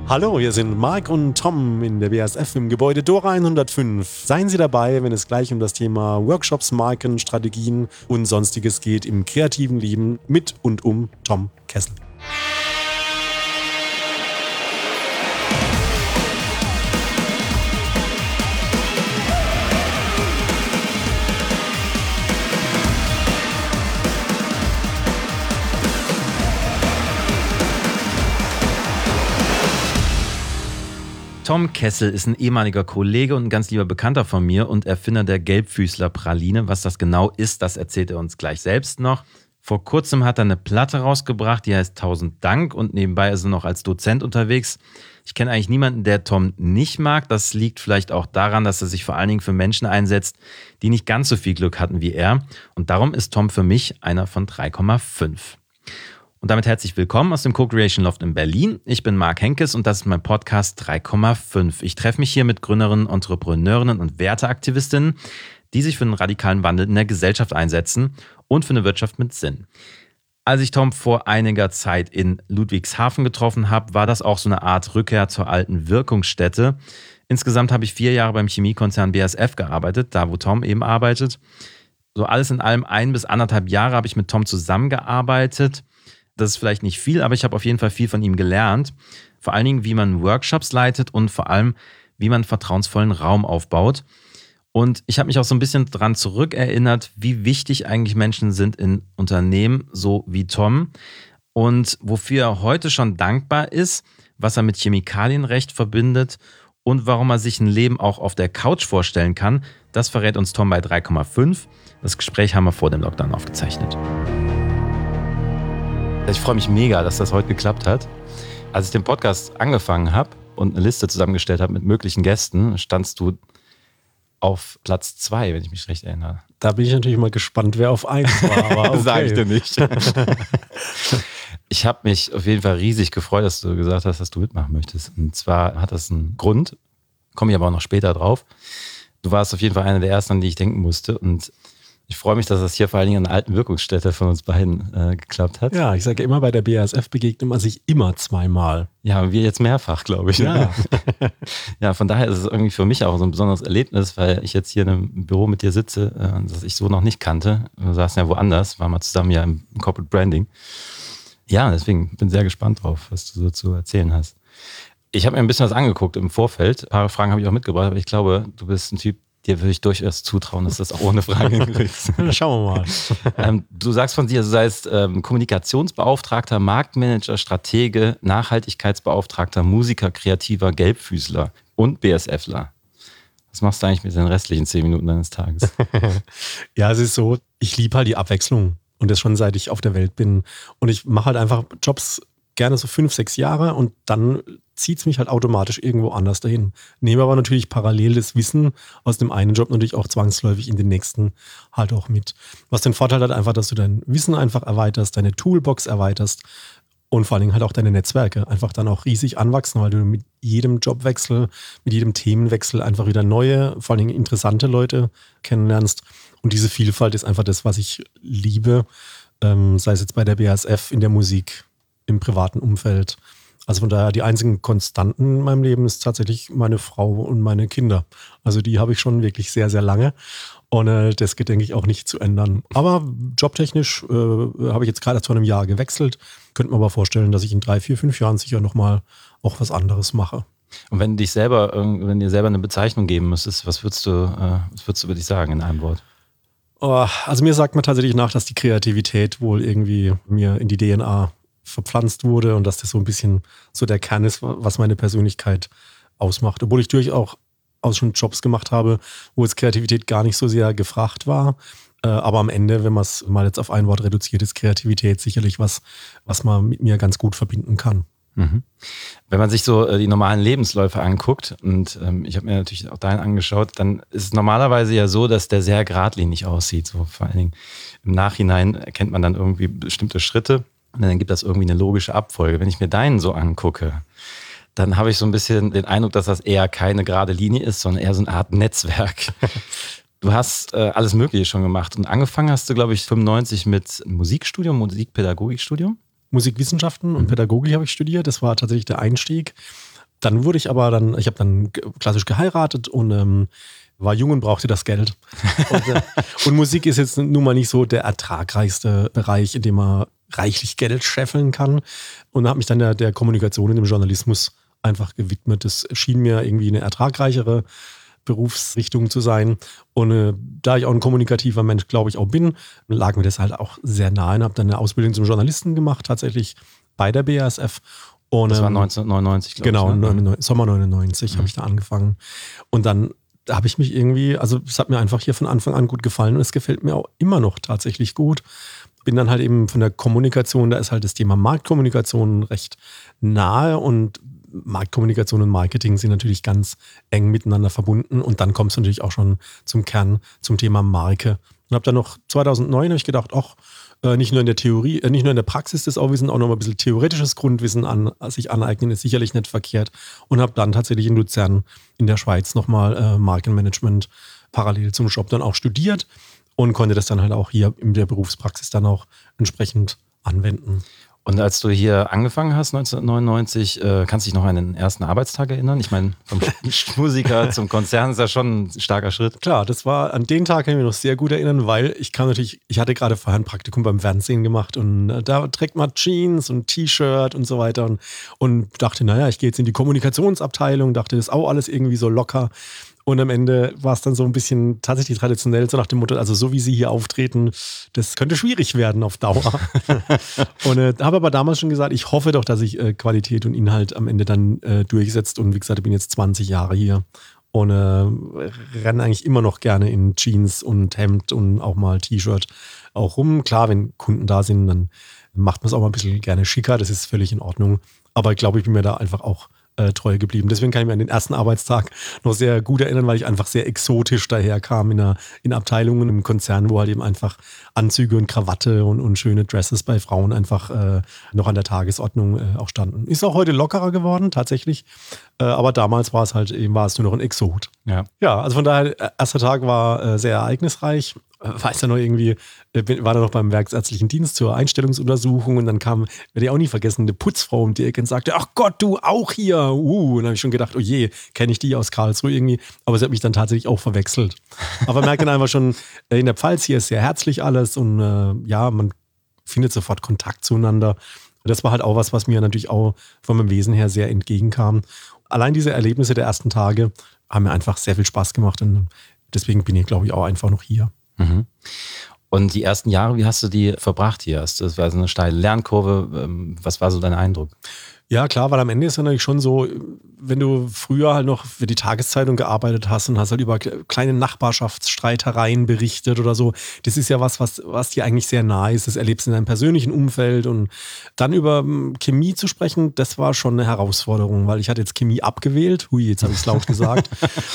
Hallo, hier sind Marc und Tom in der BASF im Gebäude Dora 105. Seien Sie dabei, wenn es gleich um das Thema Workshops, Marken, Strategien und Sonstiges geht im kreativen Leben mit und um Tom Kessel. Tom Kessel ist ein ehemaliger Kollege und ein ganz lieber Bekannter von mir und Erfinder der Gelbfüßler-Praline. Was das genau ist, das erzählt er uns gleich selbst noch. Vor kurzem hat er eine Platte rausgebracht, die heißt 1000 Dank und nebenbei ist er noch als Dozent unterwegs. Ich kenne eigentlich niemanden, der Tom nicht mag. Das liegt vielleicht auch daran, dass er sich vor allen Dingen für Menschen einsetzt, die nicht ganz so viel Glück hatten wie er. Und darum ist Tom für mich einer von 3,5. Und damit herzlich willkommen aus dem Co-Creation Loft in Berlin. Ich bin Marc Henkes und das ist mein Podcast 3,5. Ich treffe mich hier mit Gründerinnen, Entrepreneurinnen und Werteaktivistinnen, die sich für einen radikalen Wandel in der Gesellschaft einsetzen und für eine Wirtschaft mit Sinn. Als ich Tom vor einiger Zeit in Ludwigshafen getroffen habe, war das auch so eine Art Rückkehr zur alten Wirkungsstätte. Insgesamt habe ich 4 Jahre beim Chemiekonzern BASF gearbeitet, da wo Tom eben arbeitet. So alles in allem 1 bis 1,5 Jahre habe ich mit Tom zusammengearbeitet. Das ist vielleicht nicht viel, aber ich habe auf jeden Fall viel von ihm gelernt. Vor allen Dingen, wie man Workshops leitet und vor allem, wie man vertrauensvollen Raum aufbaut. Und ich habe mich auch so ein bisschen daran zurückerinnert, wie wichtig eigentlich Menschen sind in Unternehmen, so wie Tom. Und wofür er heute schon dankbar ist, was er mit Chemikalienrecht verbindet und warum er sich ein Leben auch auf der Couch vorstellen kann, das verrät uns Tom bei 3,5. Das Gespräch haben wir vor dem Lockdown aufgezeichnet. Ich freue mich mega, dass das heute geklappt hat. Als ich den Podcast angefangen habe und eine Liste zusammengestellt habe mit möglichen Gästen, standst du auf Platz 2, wenn ich mich recht erinnere. Da bin ich natürlich mal gespannt, wer auf 1 war. Aber okay. Sag ich dir nicht. Ich habe mich auf jeden Fall riesig gefreut, dass du gesagt hast, dass du mitmachen möchtest. Und zwar hat das einen Grund, komme ich aber auch noch später drauf. Du warst auf jeden Fall einer der ersten, an die ich denken musste. Und ich freue mich, dass das hier vor allen Dingen an der alten Wirkungsstätte von uns beiden geklappt hat. Ja, ich sage immer, bei der BASF begegnet man sich immer zweimal. Ja, wir jetzt mehrfach, glaube ich. Ja. Ja, von daher ist es irgendwie für mich auch so ein besonderes Erlebnis, weil ich jetzt hier in einem Büro mit dir sitze, das ich so noch nicht kannte. Wir saßen ja woanders, waren mal zusammen ja im Corporate Branding. Ja, deswegen bin ich sehr gespannt drauf, was du so zu erzählen hast. Ich habe mir ein bisschen was angeguckt im Vorfeld. Ein paar Fragen habe ich auch mitgebracht, aber ich glaube, du bist ein Typ, dir würde ich durchaus zutrauen, dass du das auch ohne Frage hinkriegst. Schauen wir mal. Du sagst von dir, du seist Kommunikationsbeauftragter, Marktmanager, Stratege, Nachhaltigkeitsbeauftragter, Musiker, Kreativer, Gelbfüßler und BASFler. Was machst du eigentlich mit den restlichen 10 Minuten deines Tages? Ja, es ist so, ich liebe halt die Abwechslung und das schon seit ich auf der Welt bin. Und ich mache halt einfach Jobs gerne so 5, 6 Jahre und dann zieht es mich halt automatisch irgendwo anders dahin. Nehme aber natürlich parallel das Wissen aus dem einen Job natürlich auch zwangsläufig in den nächsten halt auch mit. Was den Vorteil hat einfach, dass du dein Wissen einfach erweiterst, deine Toolbox erweiterst und vor allen Dingen halt auch deine Netzwerke einfach dann auch riesig anwachsen, weil du mit jedem Jobwechsel, mit jedem Themenwechsel einfach wieder neue, vor allen Dingen interessante Leute kennenlernst. Und diese Vielfalt ist einfach das, was ich liebe, sei es jetzt bei der BASF, in der Musik, im privaten Umfeld. Also von daher, die einzigen Konstanten in meinem Leben ist tatsächlich meine Frau und meine Kinder. Also die habe ich schon wirklich sehr, sehr lange. Und das geht, denke ich, auch nicht zu ändern. Aber jobtechnisch habe ich jetzt gerade vor einem Jahr gewechselt. Könnte mir aber vorstellen, dass ich in 3, 4, 5 Jahren sicher nochmal auch was anderes mache. Und wenn du dir selber eine Bezeichnung geben müsstest, was würdest du über dich sagen in einem Wort? Also mir sagt man tatsächlich nach, dass die Kreativität wohl irgendwie mir in die DNA verpflanzt wurde und dass das so ein bisschen so der Kern ist, was meine Persönlichkeit ausmacht. Obwohl ich durchaus schon Jobs gemacht habe, wo jetzt Kreativität gar nicht so sehr gefragt war. Aber am Ende, wenn man es mal jetzt auf ein Wort reduziert, ist Kreativität sicherlich was man mit mir ganz gut verbinden kann. Mhm. Wenn man sich so die normalen Lebensläufe anguckt, und ich habe mir natürlich auch deinen angeschaut, dann ist es normalerweise ja so, dass der sehr geradlinig aussieht. So vor allen Dingen im Nachhinein erkennt man dann irgendwie bestimmte Schritte. Und dann gibt das irgendwie eine logische Abfolge. Wenn ich mir deinen so angucke, dann habe ich so ein bisschen den Eindruck, dass das eher keine gerade Linie ist, sondern eher so eine Art Netzwerk. Du hast alles Mögliche schon gemacht und angefangen hast du, glaube ich, 95 mit Musikstudium, Musikpädagogikstudium. Musikwissenschaften und Pädagogik habe ich studiert. Das war tatsächlich der Einstieg. Dann ich habe dann klassisch geheiratet und war jung und brauchte das Geld. Und Musik ist jetzt nun mal nicht so der ertragreichste Bereich, in dem man reichlich Geld scheffeln kann. Und habe mich dann der Kommunikation und dem Journalismus einfach gewidmet. Das schien mir irgendwie eine ertragreichere Berufsrichtung zu sein. Und da ich auch ein kommunikativer Mensch, glaube ich, auch bin, lag mir das halt auch sehr nahe. Und habe dann eine Ausbildung zum Journalisten gemacht, tatsächlich bei der BASF. Und, das war 1999, glaube ich. Genau, ne? Sommer 99 habe ich da angefangen. Und dann habe ich mich irgendwie, also es hat mir einfach hier von Anfang an gut gefallen und es gefällt mir auch immer noch tatsächlich gut. Bin dann halt eben von der Kommunikation, da ist halt das Thema Marktkommunikation recht nahe und Marktkommunikation und Marketing sind natürlich ganz eng miteinander verbunden und dann kommst du natürlich auch schon zum Kern, zum Thema Marke. Und habe dann noch 2009 habe ich gedacht, nicht nur in der Theorie, nicht nur in der Praxis das auch Wissen, auch noch mal ein bisschen theoretisches Grundwissen sich aneignen, ist sicherlich nicht verkehrt. Und habe dann tatsächlich in Luzern in der Schweiz nochmal Markenmanagement parallel zum Job dann auch studiert und konnte das dann halt auch hier in der Berufspraxis dann auch entsprechend anwenden. Und als du hier angefangen hast, 1999, kannst du dich noch an den ersten Arbeitstag erinnern? Ich meine, vom Musiker zum Konzern ist ja schon ein starker Schritt. Klar, das war, an den Tag kann ich mich noch sehr gut erinnern, weil ich hatte gerade vorher ein Praktikum beim Fernsehen gemacht und da trägt man Jeans und T-Shirt und so weiter und dachte, naja, ich gehe jetzt in die Kommunikationsabteilung, dachte, das ist auch alles irgendwie so locker. Und am Ende war es dann so ein bisschen tatsächlich traditionell, so nach dem Motto, also so wie sie hier auftreten, das könnte schwierig werden auf Dauer. Und habe aber damals schon gesagt, ich hoffe doch, dass sich Qualität und Inhalt am Ende dann durchsetzt. Und wie gesagt, ich bin jetzt 20 Jahre hier und renne eigentlich immer noch gerne in Jeans und Hemd und auch mal T-Shirt auch rum. Klar, wenn Kunden da sind, dann macht man es auch mal ein bisschen gerne schicker, das ist völlig in Ordnung. Aber ich glaube, ich bin mir da einfach auch treu geblieben. Deswegen kann ich mir an den ersten Arbeitstag noch sehr gut erinnern, weil ich einfach sehr exotisch daherkam in Abteilungen im Konzern, wo halt eben einfach Anzüge und Krawatte und schöne Dresses bei Frauen einfach noch an der Tagesordnung auch standen. Ist auch heute lockerer geworden, tatsächlich. Aber damals war es nur noch ein Exot. Ja, also von daher, erster Tag war sehr ereignisreich. Weiß ja noch irgendwie, war da noch beim werksärztlichen Dienst zur Einstellungsuntersuchung und dann kam, werde ich auch nie vergessen, eine Putzfrau um die Ecke und sagte, ach Gott, du auch hier. Und dann habe ich schon gedacht, oh je, kenne ich die aus Karlsruhe irgendwie. Aber sie hat mich dann tatsächlich auch verwechselt. Aber man merkt dann einfach schon, in der Pfalz hier ist sehr herzlich alles und man findet sofort Kontakt zueinander. Und das war halt auch was mir natürlich auch von meinem Wesen her sehr entgegenkam. Allein diese Erlebnisse der ersten Tage haben mir einfach sehr viel Spaß gemacht und deswegen bin ich, glaube ich, auch einfach noch hier. Mhm. Und die ersten Jahre, wie hast du die verbracht hier? Das war so eine steile Lernkurve. Was war so dein Eindruck? Ja, klar, weil am Ende ist es natürlich schon so, wenn du früher halt noch für die Tageszeitung gearbeitet hast und hast halt über kleine Nachbarschaftsstreitereien berichtet oder so, das ist ja was dir eigentlich sehr nahe ist. Das erlebst du in deinem persönlichen Umfeld und dann über Chemie zu sprechen, das war schon eine Herausforderung, weil ich hatte jetzt Chemie abgewählt, jetzt habe ich es laut gesagt,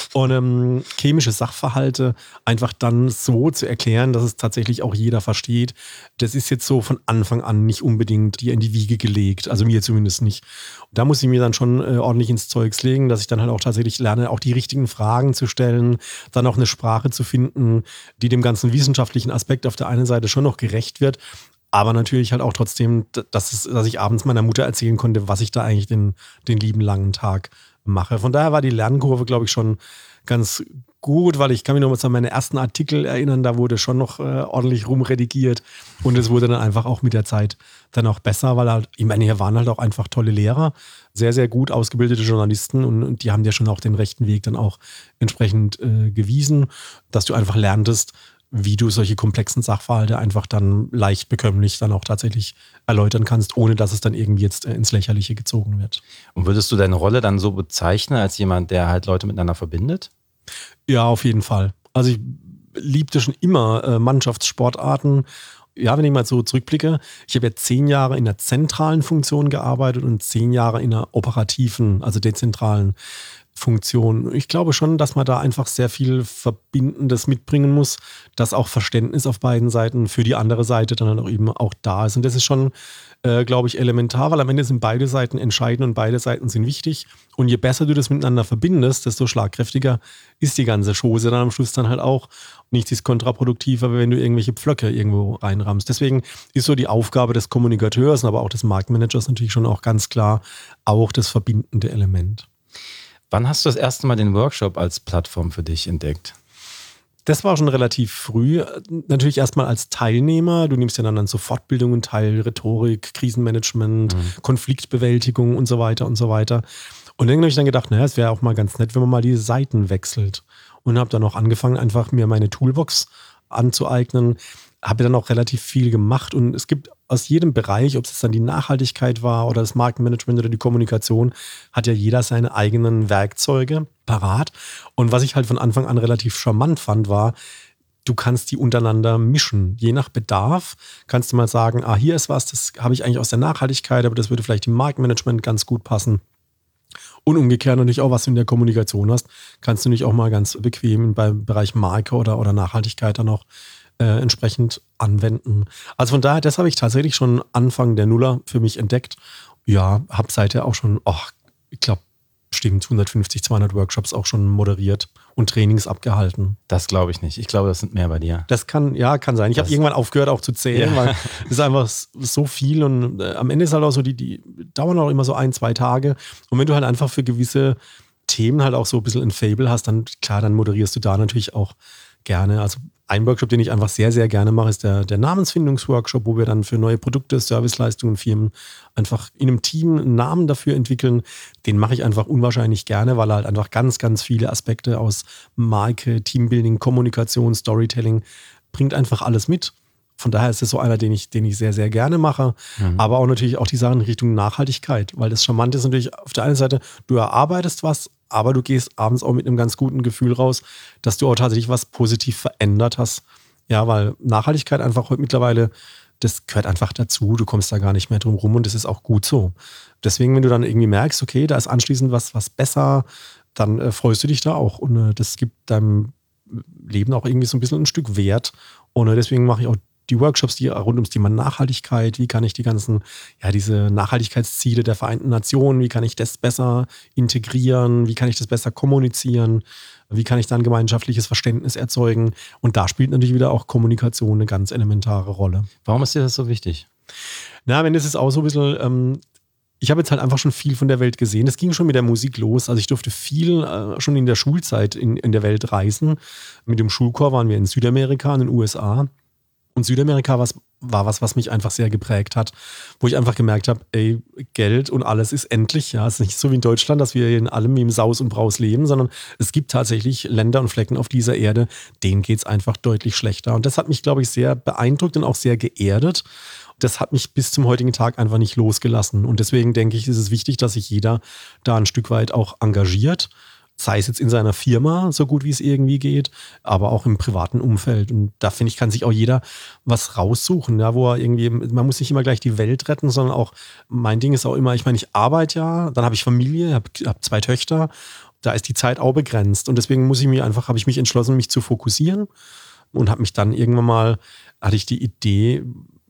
und chemische Sachverhalte einfach dann so zu erklären, dass es tatsächlich auch jeder versteht, das ist jetzt so von Anfang an nicht unbedingt dir in die Wiege gelegt, also mir zumindest nicht. Da muss ich mir dann schon ordentlich ins Zeugs legen, dass ich dann halt auch tatsächlich lerne, auch die richtigen Fragen zu stellen, dann auch eine Sprache zu finden, die dem ganzen wissenschaftlichen Aspekt auf der einen Seite schon noch gerecht wird, aber natürlich halt auch trotzdem, dass ich abends meiner Mutter erzählen konnte, was ich da eigentlich den lieben langen Tag mache. Von daher war die Lernkurve, glaube ich, schon ganz gut, weil ich kann mich noch mal an meine ersten Artikel erinnern, da wurde schon noch ordentlich rumredigiert und es wurde dann einfach auch mit der Zeit dann auch besser, weil halt, ich meine, hier waren halt auch einfach tolle Lehrer, sehr, sehr gut ausgebildete Journalisten und die haben dir schon auch den rechten Weg dann auch entsprechend gewiesen, dass du einfach lerntest, wie du solche komplexen Sachverhalte einfach dann leicht bekömmlich dann auch tatsächlich erläutern kannst, ohne dass es dann irgendwie jetzt ins Lächerliche gezogen wird. Und würdest du deine Rolle dann so bezeichnen als jemand, der halt Leute miteinander verbindet? Ja, auf jeden Fall. Also ich liebte schon immer Mannschaftssportarten. Ja, wenn ich mal so zurückblicke, ich habe ja 10 Jahre in der zentralen Funktion gearbeitet und 10 Jahre in der operativen, also dezentralen Funktion. Ich glaube schon, dass man da einfach sehr viel Verbindendes mitbringen muss, dass auch Verständnis auf beiden Seiten für die andere Seite dann auch eben auch da ist. Und das ist schon, glaube ich, elementar, weil am Ende sind beide Seiten entscheidend und beide Seiten sind wichtig. Und je besser du das miteinander verbindest, desto schlagkräftiger ist die ganze Chose dann am Schluss dann halt auch. Nichts ist kontraproduktiver, wenn du irgendwelche Pflöcke irgendwo reinrammst. Deswegen ist so die Aufgabe des Kommunikateurs, aber auch des Marktmanagers natürlich schon auch ganz klar auch das verbindende Element. Wann hast du das erste Mal den Workshop als Plattform für dich entdeckt? Das war schon relativ früh. Natürlich erstmal als Teilnehmer. Du nimmst ja dann an so Fortbildungen teil, Rhetorik, Krisenmanagement, Konfliktbewältigung und so weiter und so weiter. Und dann habe ich dann gedacht, naja, es wäre auch mal ganz nett, wenn man mal die Seiten wechselt. Und habe dann auch angefangen, einfach mir meine Toolbox anzueignen. Habe dann auch relativ viel gemacht. Und es gibt aus jedem Bereich, ob es dann die Nachhaltigkeit war oder das Markenmanagement oder die Kommunikation, hat ja jeder seine eigenen Werkzeuge parat. Und was ich halt von Anfang an relativ charmant fand, war, du kannst die untereinander mischen. Je nach Bedarf kannst du mal sagen, hier ist was, das habe ich eigentlich aus der Nachhaltigkeit, aber das würde vielleicht im Markenmanagement ganz gut passen. Und umgekehrt natürlich auch, was du in der Kommunikation hast, kannst du nicht auch mal ganz bequem beim Bereich Marke oder Nachhaltigkeit dann auch entsprechend anwenden. Also von daher, das habe ich tatsächlich schon Anfang der Nuller für mich entdeckt. Ja, habe seither auch schon, ich glaube, bestimmt 150, 200 Workshops auch schon moderiert und Trainings abgehalten. Das glaube ich nicht. Ich glaube, das sind mehr bei dir. Das kann sein. Ich habe irgendwann aufgehört auch zu zählen, weil es ist einfach so viel und am Ende ist halt auch so, die dauern auch immer so 1-2 Tage. Und wenn du halt einfach für gewisse Themen halt auch so ein bisschen ein Fable hast, dann klar, dann moderierst du da natürlich auch gerne. Also ein Workshop, den ich einfach sehr, sehr gerne mache, ist der Namensfindungsworkshop, wo wir dann für neue Produkte, Serviceleistungen, Firmen einfach in einem Team einen Namen dafür entwickeln. Den mache ich einfach unwahrscheinlich gerne, weil er halt einfach ganz, ganz viele Aspekte aus Marke, Teambuilding, Kommunikation, Storytelling bringt einfach alles mit. Von daher ist es so einer, den ich sehr, sehr gerne mache. Aber auch natürlich auch die Sachen in Richtung Nachhaltigkeit, weil das Charmante ist natürlich auf der einen Seite, du erarbeitest was, aber du gehst abends auch mit einem ganz guten Gefühl raus, dass du auch tatsächlich was positiv verändert hast. Ja, weil Nachhaltigkeit einfach heute mittlerweile, das gehört einfach dazu. Du kommst da gar nicht mehr drum rum und das ist auch gut so. Deswegen, wenn du dann irgendwie merkst, okay, da ist anschließend was besser, dann freust du dich da auch. Und das gibt deinem Leben auch irgendwie so ein bisschen ein Stück Wert. Und deswegen mache ich auch die Workshops, die rund ums Thema Nachhaltigkeit, wie kann ich die ganzen, diese Nachhaltigkeitsziele der Vereinten Nationen, wie kann ich das besser integrieren, wie kann ich das besser kommunizieren, wie kann ich dann gemeinschaftliches Verständnis erzeugen. Und da spielt natürlich wieder auch Kommunikation eine ganz elementare Rolle. Warum ist dir das so wichtig? Wenn das ist auch so ein bisschen, ich habe jetzt halt einfach schon viel von der Welt gesehen. Das ging schon mit der Musik los. Also ich durfte viel schon in der Schulzeit in der Welt reisen. Mit dem Schulchor waren wir in Südamerika, in den USA. Und Südamerika war was mich einfach sehr geprägt hat, wo ich einfach gemerkt habe, Geld und alles ist endlich. Ja, es ist nicht so wie in Deutschland, dass wir in allem im Saus und Braus leben, sondern es gibt tatsächlich Länder und Flecken auf dieser Erde, denen geht es einfach deutlich schlechter. Und das hat mich, glaube ich, sehr beeindruckt und auch sehr geerdet. Das hat mich bis zum heutigen Tag einfach nicht losgelassen. Und deswegen denke ich, ist es wichtig, dass sich jeder da ein Stück weit auch engagiert. Sei es jetzt in seiner Firma, so gut wie es irgendwie geht, aber auch im privaten Umfeld. Und da finde ich, kann sich auch jeder was raussuchen, ja, wo er irgendwie, man muss nicht immer gleich die Welt retten, sondern auch, mein Ding ist auch immer, ich meine, ich arbeite ja, dann habe ich Familie, habe 2 Töchter, da ist die Zeit auch begrenzt. Und deswegen habe ich mich entschlossen, mich zu fokussieren und habe mich dann irgendwann mal, hatte ich die Idee,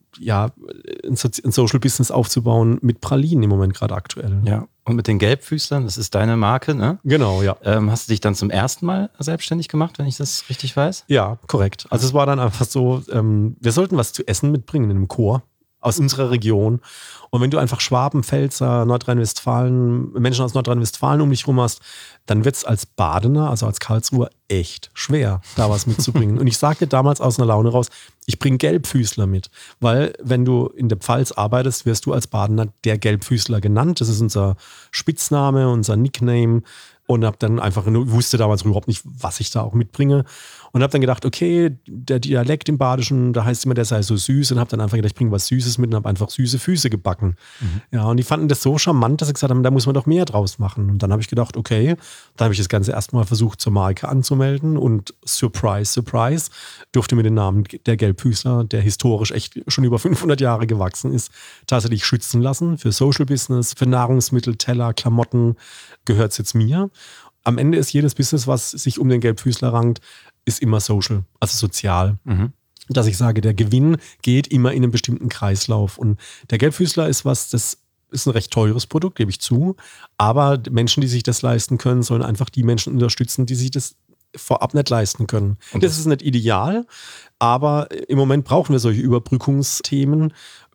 ein Social Business aufzubauen mit Pralinen im Moment gerade aktuell. Ja, und mit den Gelbfüßlern, das ist deine Marke, ne? Genau, ja. Hast du dich dann zum ersten Mal selbstständig gemacht, wenn ich das richtig weiß? Ja, korrekt. Also es war dann einfach so, wir sollten was zu essen mitbringen in einem Chor aus unserer Region. Und wenn du einfach Schwaben, Pfälzer, Nordrhein-Westfalen, Menschen aus Nordrhein-Westfalen um dich rum hast, dann wird es als Badener, also als Karlsruher, echt schwer, da was mitzubringen. Und ich sagte damals aus einer Laune raus, ich bringe Gelbfüßler mit. Weil wenn du in der Pfalz arbeitest, wirst du als Badener der Gelbfüßler genannt. Das ist unser Spitzname, unser Nickname. Und habe dann einfach, wusste damals überhaupt nicht, was ich da auch mitbringe. Und habe dann gedacht, okay, der Dialekt im Badischen, da heißt immer, der sei so süß. Und habe dann einfach gedacht, ich bringe was Süßes mit und habe einfach süße Füße gebacken. Ja, und die fanden das so charmant, dass sie gesagt haben, da muss man doch mehr draus machen. Und dann habe ich gedacht, okay, dann habe ich das Ganze erstmal versucht, zur Marke anzumelden. Und surprise, surprise, durfte mir den Namen der Gelbfüßler, der historisch echt schon über 500 Jahre gewachsen ist, tatsächlich schützen lassen. Für Social Business, für Nahrungsmittel, Teller, Klamotten gehört es jetzt mir. Am Ende ist jedes Business, was sich um den Gelbfüßler rankt, ist immer social, also sozial. Dass ich sage, der Gewinn geht immer in einen bestimmten Kreislauf. Und der Gelbfüßler ist das ist ein recht teures Produkt, gebe ich zu. Aber Menschen, die sich das leisten können, sollen einfach die Menschen unterstützen, die sich das vorab nicht leisten können. Und das ist nicht ideal, aber im Moment brauchen wir solche Überbrückungsthemen,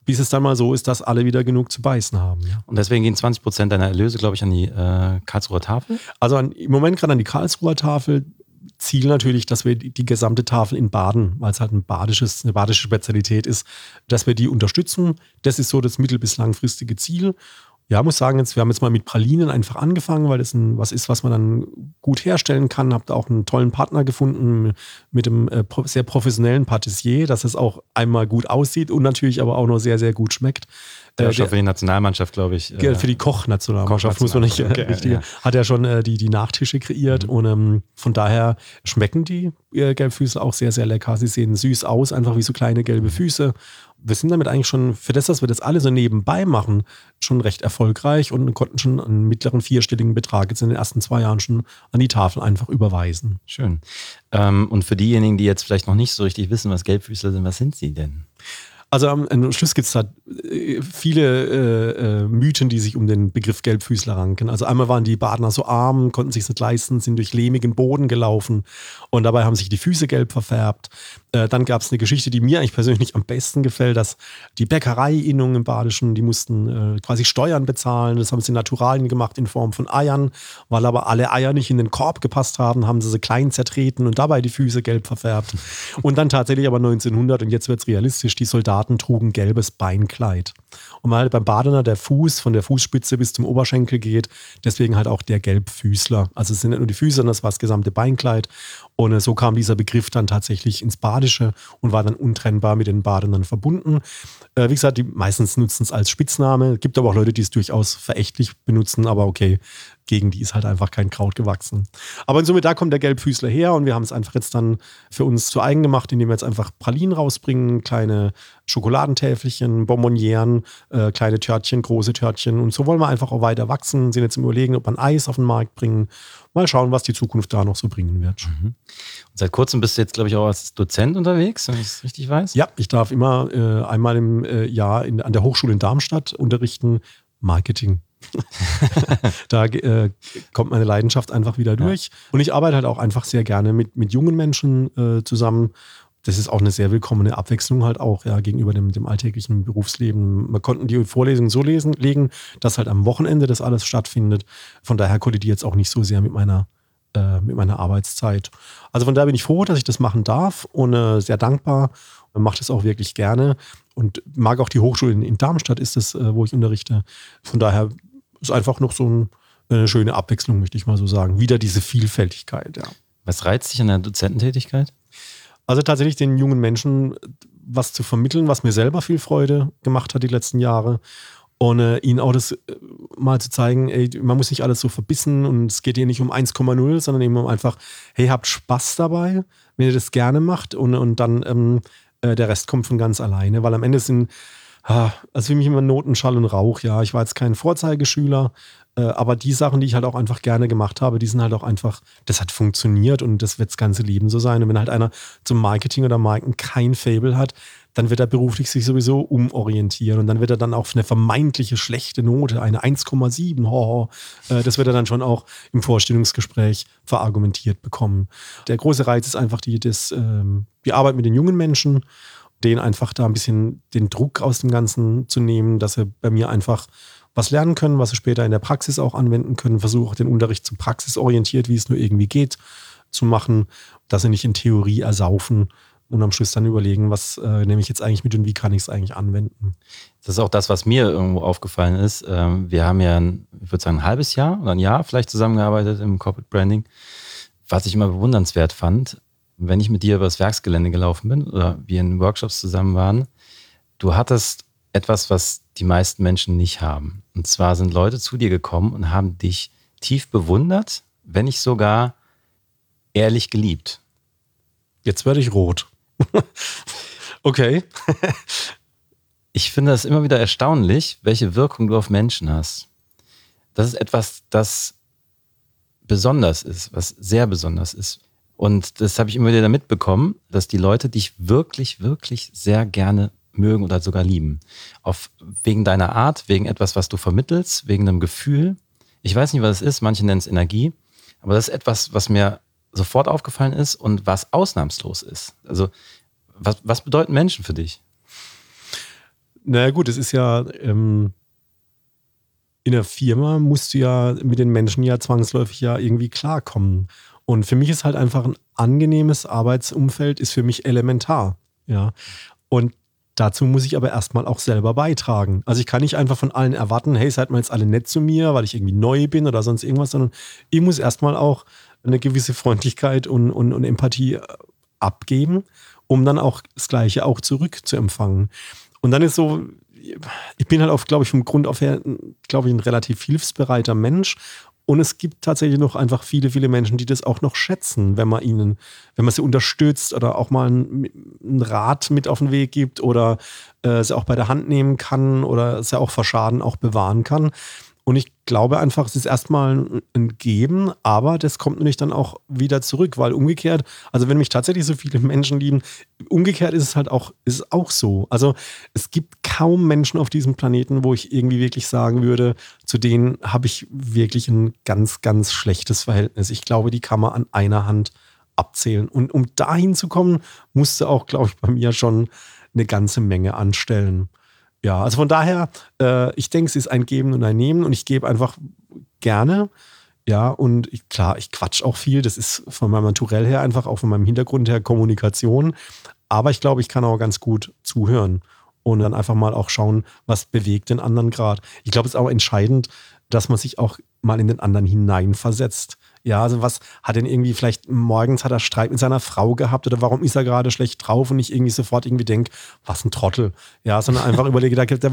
bis es dann mal so ist, dass alle wieder genug zu beißen haben. Ja. Und deswegen gehen 20% deiner Erlöse, glaube ich, an die Karlsruher Tafel? Also im Moment gerade an die Karlsruher Tafel. Ziel natürlich, dass wir die gesamte Tafel in Baden, weil es halt eine badische Spezialität ist, dass wir die unterstützen. Das ist so das mittel- bis langfristige Ziel. Ja, muss sagen, wir haben jetzt mal mit Pralinen einfach angefangen, weil das was ist, was man dann gut herstellen kann. Habt auch einen tollen Partner gefunden mit einem sehr professionellen Patissier, dass es auch einmal gut aussieht und natürlich aber auch noch sehr, sehr gut schmeckt. Der schon für die Nationalmannschaft, glaube ich. Für die Kochnationalmannschaft muss man nicht. Richtig. Ja. Hat ja schon die Nachtische kreiert und von daher schmecken die Gelbfüßler auch sehr, sehr lecker. Sie sehen süß aus, einfach wie so kleine gelbe Füße. Wir sind damit eigentlich schon, für das, dass wir das alle so nebenbei machen, schon recht erfolgreich und konnten schon einen mittleren vierstelligen Betrag jetzt in den ersten 2 Jahren schon an die Tafel einfach überweisen. Schön. Und für diejenigen, die jetzt vielleicht noch nicht so richtig wissen, was Gelbfüßler sind, was sind sie denn? Also am Schluss gibt es da viele Mythen, die sich um den Begriff Gelbfüßler ranken. Also einmal waren die Badener so arm, konnten sich nicht leisten, sind durch lehmigen Boden gelaufen und dabei haben sich die Füße gelb verfärbt. Dann gab es eine Geschichte, die mir eigentlich persönlich am besten gefällt, dass die Bäckereiinnungen im Badischen, die mussten quasi Steuern bezahlen. Das haben sie in Naturalien gemacht in Form von Eiern. Weil aber alle Eier nicht in den Korb gepasst haben sie klein zertreten und dabei die Füße gelb verfärbt. Und dann tatsächlich aber 1900, und jetzt wird es realistisch, die Soldaten trugen gelbes Beinkleid. Und weil halt beim Badener der Fuß von der Fußspitze bis zum Oberschenkel geht, deswegen halt auch der Gelbfüßler. Also es sind nicht nur die Füße, sondern das war das gesamte Beinkleid. Und so kam dieser Begriff dann tatsächlich ins Badische und war dann untrennbar mit den Badenern verbunden. Wie gesagt, die meistens nutzen es als Spitzname. Es gibt aber auch Leute, die es durchaus verächtlich benutzen, aber okay, gegen die ist halt einfach kein Kraut gewachsen. Aber somit da kommt der Gelbfüßler her und wir haben es einfach jetzt dann für uns zu eigen gemacht, indem wir jetzt einfach Pralinen rausbringen, kleine Schokoladentäfelchen, Bonbonieren, kleine Törtchen, große Törtchen, und so wollen wir einfach auch weiter wachsen, sind jetzt im Überlegen, ob wir ein Eis auf den Markt bringen. Mal schauen, was die Zukunft da noch so bringen wird. Mhm. Und seit kurzem bist du jetzt, glaube ich, auch als Dozent unterwegs, wenn ich es richtig weiß? Ja, ich darf immer einmal im Jahr an der Hochschule in Darmstadt unterrichten, Marketing. Da kommt meine Leidenschaft einfach wieder durch. Ja. Und ich arbeite halt auch einfach sehr gerne mit jungen Menschen zusammen. Das ist auch eine sehr willkommene Abwechslung halt auch, ja, gegenüber dem alltäglichen Berufsleben. Wir konnten die Vorlesungen so legen, dass halt am Wochenende das alles stattfindet. Von daher kollidiert es auch nicht so sehr mit meiner Arbeitszeit. Also von daher bin ich froh, dass ich das machen darf und sehr dankbar. Mache das auch wirklich gerne und mag auch die Hochschule in Darmstadt, ist das, wo ich unterrichte. Von daher ist einfach noch so eine schöne Abwechslung, möchte ich mal so sagen. Wieder diese Vielfältigkeit, ja. Was reizt dich an der Dozententätigkeit? Also tatsächlich den jungen Menschen was zu vermitteln, was mir selber viel Freude gemacht hat die letzten Jahre. Und ihnen auch das mal zu zeigen, ey, man muss nicht alles so verbissen und es geht hier nicht um 1,0, sondern eben um einfach, hey, habt Spaß dabei, wenn ihr das gerne macht und dann der Rest kommt von ganz alleine, weil am Ende sind, also für mich immer Noten, Schall und Rauch, ja, ich war jetzt kein Vorzeigeschüler, aber die Sachen, die ich halt auch einfach gerne gemacht habe, die sind halt auch einfach, das hat funktioniert und das wird das ganze Leben so sein. Und wenn halt einer zum Marketing oder Marken kein Faible hat, dann wird er beruflich sich sowieso umorientieren und dann wird er dann auf eine vermeintliche schlechte Note, eine 1,7, das wird er dann schon auch im Vorstellungsgespräch verargumentiert bekommen. Der große Reiz ist einfach die Arbeit mit den jungen Menschen, denen einfach da ein bisschen den Druck aus dem Ganzen zu nehmen, dass sie bei mir einfach was lernen können, was sie später in der Praxis auch anwenden können. Versuche auch den Unterricht so praxisorientiert, wie es nur irgendwie geht, zu machen, dass sie nicht in Theorie ersaufen und am Schluss dann überlegen, was nehme ich jetzt eigentlich mit und wie kann ich es eigentlich anwenden. Das ist auch das, was mir irgendwo aufgefallen ist. Wir haben ja, ich würde sagen, ein halbes Jahr oder ein Jahr vielleicht zusammengearbeitet im Corporate Branding, was ich immer bewundernswert fand. Wenn ich mit dir über das Werksgelände gelaufen bin oder wir in Workshops zusammen waren, du hattest etwas, was die meisten Menschen nicht haben. Und zwar sind Leute zu dir gekommen und haben dich tief bewundert, wenn nicht sogar ehrlich geliebt. Jetzt werde ich rot. Okay. Ich finde das immer wieder erstaunlich, welche Wirkung du auf Menschen hast. Das ist etwas, das besonders ist, was sehr besonders ist. Und das habe ich immer wieder mitbekommen, dass die Leute dich wirklich, wirklich sehr gerne mögen oder sogar lieben. Wegen deiner Art, wegen etwas, was du vermittelst, wegen einem Gefühl. Ich weiß nicht, was es ist, manche nennen es Energie, aber das ist etwas, was mir sofort aufgefallen ist und was ausnahmslos ist. Also, was bedeuten Menschen für dich? Naja gut, es ist ja, in der Firma musst du ja mit den Menschen ja zwangsläufig ja irgendwie klarkommen. Und für mich ist halt einfach ein angenehmes Arbeitsumfeld ist für mich elementar. Ja. Und dazu muss ich aber erstmal auch selber beitragen. Also ich kann nicht einfach von allen erwarten, hey, seid mal jetzt alle nett zu mir, weil ich irgendwie neu bin oder sonst irgendwas, sondern ich muss erstmal auch eine gewisse Freundlichkeit und Empathie abgeben, um dann auch das Gleiche auch zurück zu empfangen. Und dann ist so, ich bin halt glaube ich, vom Grund auf her, glaube ich, ein relativ hilfsbereiter Mensch. Und es gibt tatsächlich noch einfach viele, viele Menschen, die das auch noch schätzen, wenn man sie unterstützt oder auch mal einen Rat mit auf den Weg gibt oder sie auch bei der Hand nehmen kann oder sie auch vor Schaden auch bewahren kann. Und ich glaube einfach, es ist erstmal ein Geben, aber das kommt nämlich dann auch wieder zurück, weil umgekehrt, also wenn mich tatsächlich so viele Menschen lieben, umgekehrt ist es auch so. Also es gibt kaum Menschen auf diesem Planeten, wo ich irgendwie wirklich sagen würde, zu denen habe ich wirklich ein ganz, ganz schlechtes Verhältnis. Ich glaube, die kann man an einer Hand abzählen. Und um dahin zu kommen, musste auch, glaube ich, bei mir schon eine ganze Menge anstellen. Ja, also von daher, ich denke, es ist ein Geben und ein Nehmen und ich gebe einfach gerne. Ja, und klar, ich quatsch auch viel. Das ist von meinem Naturell her einfach, auch von meinem Hintergrund her Kommunikation. Aber ich glaube, ich kann auch ganz gut zuhören und dann einfach mal auch schauen, was bewegt den anderen gerade. Ich glaube, es ist auch entscheidend, dass man sich auch mal in den anderen hineinversetzt. Ja, also was hat denn irgendwie, vielleicht morgens hat er Streit mit seiner Frau gehabt oder warum ist er gerade schlecht drauf und ich irgendwie sofort irgendwie denke, was ein Trottel. Ja, sondern einfach überlege,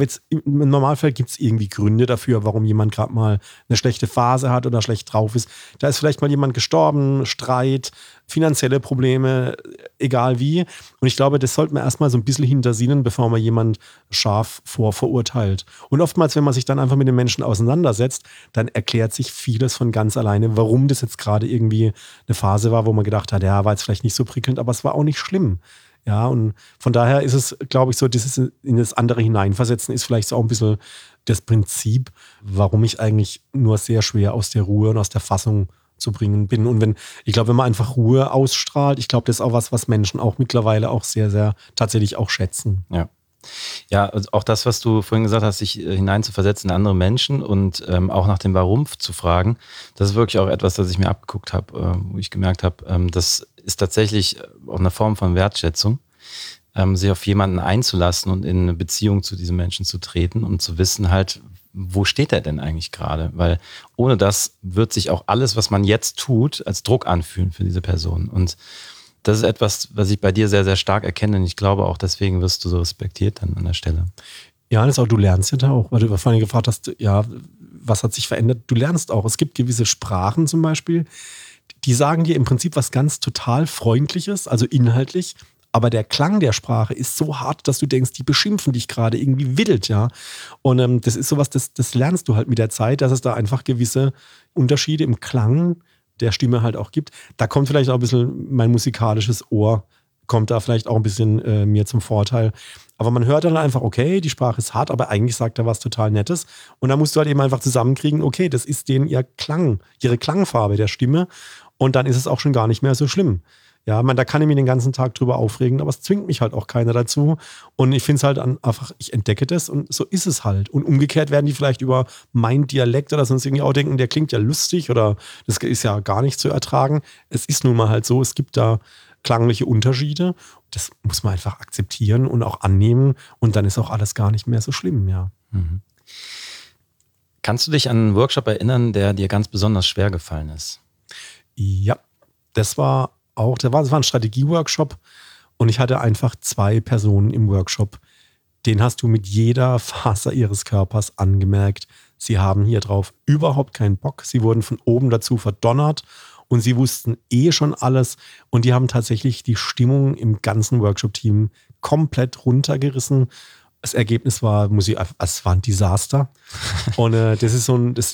im Normalfall gibt es irgendwie Gründe dafür, warum jemand gerade mal eine schlechte Phase hat oder schlecht drauf ist. Da ist vielleicht mal jemand gestorben, Streit, finanzielle Probleme, egal wie. Und ich glaube, das sollte man erstmal so ein bisschen hintersinnen, bevor man jemand scharf verurteilt. Und oftmals, wenn man sich dann einfach mit den Menschen auseinandersetzt, dann erklärt sich vieles von ganz alleine, warum das jetzt gerade irgendwie eine Phase war, wo man gedacht hat, ja, war jetzt vielleicht nicht so prickelnd, aber es war auch nicht schlimm. Ja, und von daher ist es, glaube ich, so, dieses in das andere hineinversetzen ist vielleicht so auch ein bisschen das Prinzip, warum ich eigentlich nur sehr schwer aus der Ruhe und aus der Fassung zu bringen bin. Und ich glaube, wenn man einfach Ruhe ausstrahlt, ich glaube, das ist auch was Menschen auch mittlerweile auch sehr, sehr tatsächlich auch schätzen. Ja. Ja, also auch das, was du vorhin gesagt hast, sich hineinzuversetzen in andere Menschen und auch nach dem Warum zu fragen, das ist wirklich auch etwas, das ich mir abgeguckt habe, wo ich gemerkt habe, das ist tatsächlich auch eine Form von Wertschätzung, sich auf jemanden einzulassen und in eine Beziehung zu diesem Menschen zu treten und zu wissen halt, wo steht er denn eigentlich gerade? Weil ohne das wird sich auch alles, was man jetzt tut, als Druck anfühlen für diese Person. Und das ist etwas, was ich bei dir sehr, sehr stark erkenne. Und ich glaube auch, deswegen wirst du so respektiert dann an der Stelle. Ja, das ist auch, du lernst ja da auch, weil du vorhin gefragt hast, ja, was hat sich verändert? Du lernst auch. Es gibt gewisse Sprachen zum Beispiel, die sagen dir im Prinzip was ganz total Freundliches, also inhaltlich, aber der Klang der Sprache ist so hart, dass du denkst, die beschimpfen dich gerade irgendwie wild, ja. Und das ist sowas, das lernst du halt mit der Zeit, dass es da einfach gewisse Unterschiede im Klang der Stimme halt auch gibt. Da kommt vielleicht auch ein bisschen mein musikalisches Ohr, kommt da vielleicht auch ein bisschen mir zum Vorteil. Aber man hört dann einfach, okay, die Sprache ist hart, aber eigentlich sagt er was total Nettes. Und da musst du halt eben einfach zusammenkriegen, okay, das ist denen ihr Klang, ihre Klangfarbe der Stimme. Und dann ist es auch schon gar nicht mehr so schlimm. Ja, da kann ich mich den ganzen Tag drüber aufregen, aber es zwingt mich halt auch keiner dazu. Und ich finde es halt einfach, ich entdecke das und so ist es halt. Und umgekehrt werden die vielleicht über meinen Dialekt oder sonst irgendwie auch denken, der klingt ja lustig oder das ist ja gar nicht zu ertragen. Es ist nun mal halt so, es gibt da klangliche Unterschiede. Das muss man einfach akzeptieren und auch annehmen und dann ist auch alles gar nicht mehr so schlimm, ja. Mhm. Kannst du dich an einen Workshop erinnern, der dir ganz besonders schwer gefallen ist? Ja, das war ein Strategieworkshop und ich hatte einfach 2 Personen im Workshop. Den hast du mit jeder Faser ihres Körpers angemerkt. Sie haben hier drauf überhaupt keinen Bock. Sie wurden von oben dazu verdonnert und sie wussten schon alles. Und die haben tatsächlich die Stimmung im ganzen Workshop-Team komplett runtergerissen. Das Ergebnis war, es war ein Desaster. Und das ist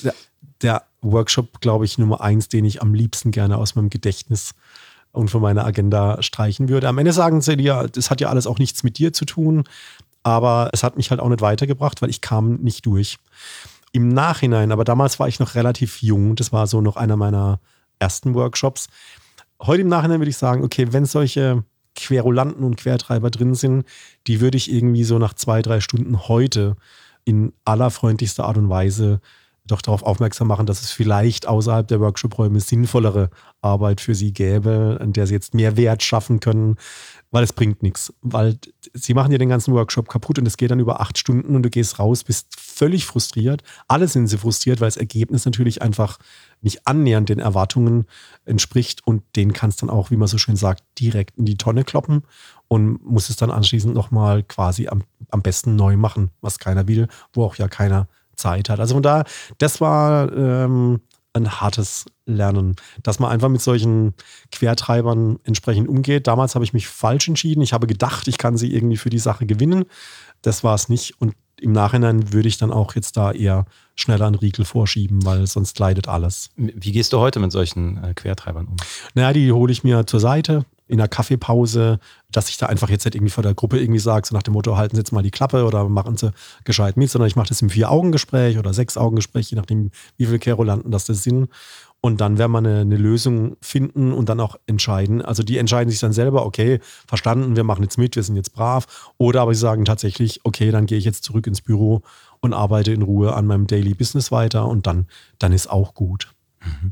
der Workshop, glaube ich, Nummer 1, den ich am liebsten gerne aus meinem Gedächtnis und von meiner Agenda streichen würde. Am Ende sagen sie dir, das hat ja alles auch nichts mit dir zu tun, aber es hat mich halt auch nicht weitergebracht, weil ich kam nicht durch. Im Nachhinein, aber damals war ich noch relativ jung, das war so noch einer meiner ersten Workshops. Heute im Nachhinein würde ich sagen, okay, wenn solche Querulanten und Quertreiber drin sind, die würde ich irgendwie so nach 2-3 Stunden heute in allerfreundlichster Art und Weise doch darauf aufmerksam machen, dass es vielleicht außerhalb der Workshop-Räume sinnvollere Arbeit für sie gäbe, an der sie jetzt mehr Wert schaffen können, weil es bringt nichts. Weil sie machen dir den ganzen Workshop kaputt und es geht dann über 8 Stunden und du gehst raus, bist völlig frustriert. Alle sind sie frustriert, weil das Ergebnis natürlich einfach nicht annähernd den Erwartungen entspricht und den kannst dann auch, wie man so schön sagt, direkt in die Tonne kloppen und muss es dann anschließend nochmal quasi am besten neu machen, was keiner will, wo auch ja keiner Zeit hat. Also von daher, das war ein hartes Lernen, dass man einfach mit solchen Quertreibern entsprechend umgeht. Damals habe ich mich falsch entschieden. Ich habe gedacht, ich kann sie irgendwie für die Sache gewinnen. Das war es nicht. Und im Nachhinein würde ich dann auch jetzt da eher schneller einen Riegel vorschieben, weil sonst leidet alles. Wie gehst du heute mit solchen Quertreibern um? Naja, die hole ich mir zur Seite in der Kaffeepause, dass ich da einfach jetzt nicht irgendwie vor der Gruppe irgendwie sage, so nach dem Motto, halten Sie jetzt mal die Klappe oder machen Sie gescheit mit, sondern ich mache das im 4-Augen-Gespräch oder 6-Augen-Gespräch, je nachdem, wie viele Querulanten das sind. Und dann werden wir eine Lösung finden und dann auch entscheiden. Also die entscheiden sich dann selber, okay, verstanden, wir machen jetzt mit, wir sind jetzt brav. Oder aber sie sagen tatsächlich, okay, dann gehe ich jetzt zurück ins Büro und arbeite in Ruhe an meinem Daily Business weiter und dann ist auch gut. Mhm.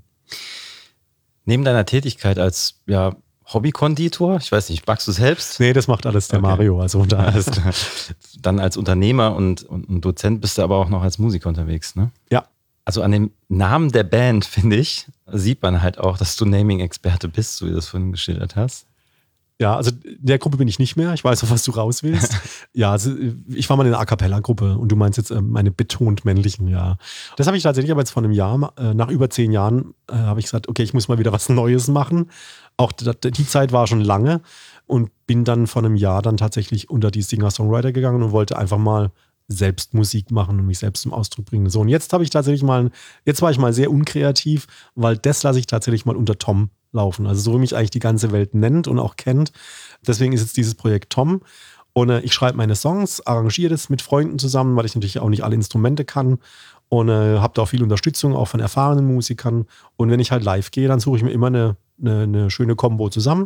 Neben deiner Tätigkeit als Hobbykonditor, ich weiß nicht, backst du selbst? Nee, das macht alles der Mario. Also dann als Unternehmer und Dozent bist du aber auch noch als Musiker unterwegs, ne? Ja. Also an dem Namen der Band, finde ich, sieht man halt auch, dass du Naming-Experte bist, so wie du das vorhin geschildert hast. Ja, also in der Gruppe bin ich nicht mehr. Ich weiß, auf was du raus willst. Ja, also ich war mal in einer A-Cappella-Gruppe und du meinst jetzt meine betont männlichen, ja. Das habe ich tatsächlich aber jetzt vor einem Jahr, nach über 10 Jahren, habe ich gesagt, okay, ich muss mal wieder was Neues machen. Auch die Zeit war schon lange und bin dann vor einem Jahr dann tatsächlich unter die Singer-Songwriter gegangen und wollte einfach mal selbst Musik machen und mich selbst zum Ausdruck bringen. So, und jetzt habe ich tatsächlich jetzt war ich mal sehr unkreativ, weil das lasse ich tatsächlich mal unter Tom laufen. Also so wie mich eigentlich die ganze Welt nennt und auch kennt. Deswegen ist jetzt dieses Projekt Tom. Und ich schreibe meine Songs, arrangiere das mit Freunden zusammen, weil ich natürlich auch nicht alle Instrumente kann. Und habe da auch viel Unterstützung, auch von erfahrenen Musikern. Und wenn ich halt live gehe, dann suche ich mir immer eine schöne Kombo zusammen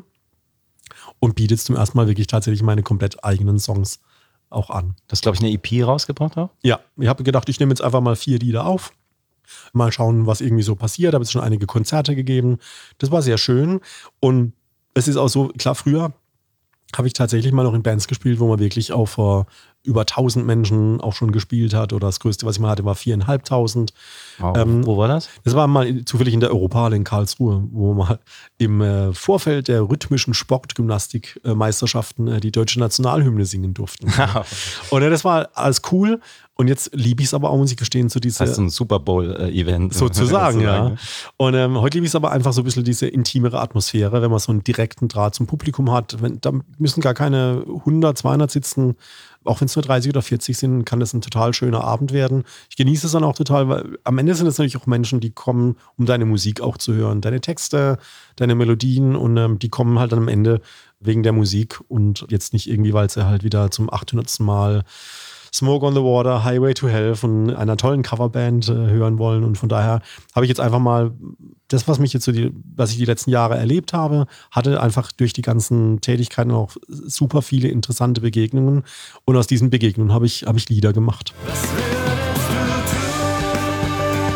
und biete jetzt zum ersten Mal wirklich tatsächlich meine komplett eigenen Songs auch an. Das ist, glaube ich, eine EP rausgebracht auch? Ja, ich habe gedacht, ich nehme jetzt einfach mal 4 Lieder auf. Mal schauen, was irgendwie so passiert. Ich habe jetzt schon einige Konzerte gegeben. Das war sehr schön. Und es ist auch so, klar, früher habe ich tatsächlich mal noch in Bands gespielt, wo man wirklich auch vor über 1000 Menschen auch schon gespielt hat. Oder das Größte, was ich mal hatte, war 4.500. Wow. Wo war das? Das war mal zufällig in der Europahalle in Karlsruhe, wo wir mal im Vorfeld der rhythmischen Sportgymnastikmeisterschaften die deutsche Nationalhymne singen durften. Und das war alles cool. Und jetzt liebe ich es aber auch, muss ich gestehen, zu dieser... Das ist ein Super Bowl-Event. Sozusagen, ja. Und heute liebe ich es aber einfach so ein bisschen diese intimere Atmosphäre, wenn man so einen direkten Draht zum Publikum hat. Da müssen gar keine 100, 200 sitzen. Auch wenn es nur 30 oder 40 sind, kann das ein total schöner Abend werden. Ich genieße es dann auch total, weil am Ende sind es natürlich auch Menschen, die kommen, um deine Musik auch zu hören. Deine Texte, deine Melodien und die kommen halt dann am Ende wegen der Musik und jetzt nicht irgendwie, weil sie halt wieder zum 800. Mal Smoke on the Water, Highway to Hell von einer tollen Coverband hören wollen. Und von daher habe ich jetzt einfach mal das, was ich die letzten Jahre erlebt habe, hatte einfach durch die ganzen Tätigkeiten auch super viele interessante Begegnungen. Und aus diesen Begegnungen habe ich Lieder gemacht. Was würdest du tun,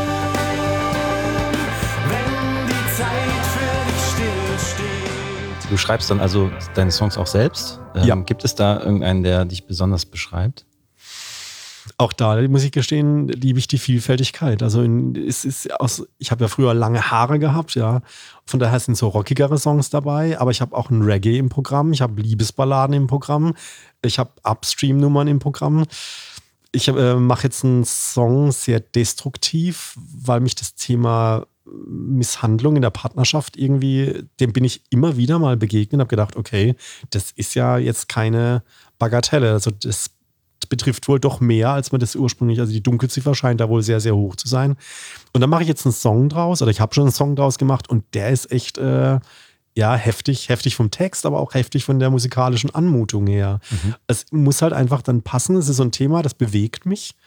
wenn die Zeit für dich stillsteht? Du schreibst dann also deine Songs auch selbst? Ja. Gibt es da irgendeinen, der dich besonders beschreibt? Auch da muss ich gestehen, liebe ich die Vielfältigkeit. Also ich habe ja früher lange Haare gehabt, ja. Von daher sind so rockigere Songs dabei, aber ich habe auch ein Reggae im Programm, ich habe Liebesballaden im Programm, ich habe Upstream-Nummern im Programm. Ich mache jetzt einen Song sehr destruktiv, weil mich das Thema Misshandlung in der Partnerschaft irgendwie, dem bin ich immer wieder mal begegnet und habe gedacht, okay, das ist ja jetzt keine Bagatelle. Also das betrifft wohl doch mehr, als man das ursprünglich, also die Dunkelziffer scheint da wohl sehr, sehr hoch zu sein. Und dann mache ich jetzt einen Song draus, oder ich habe schon einen Song draus gemacht und der ist echt, heftig vom Text, aber auch heftig von der musikalischen Anmutung her. Es muss halt einfach dann passen, es ist so ein Thema, das bewegt mich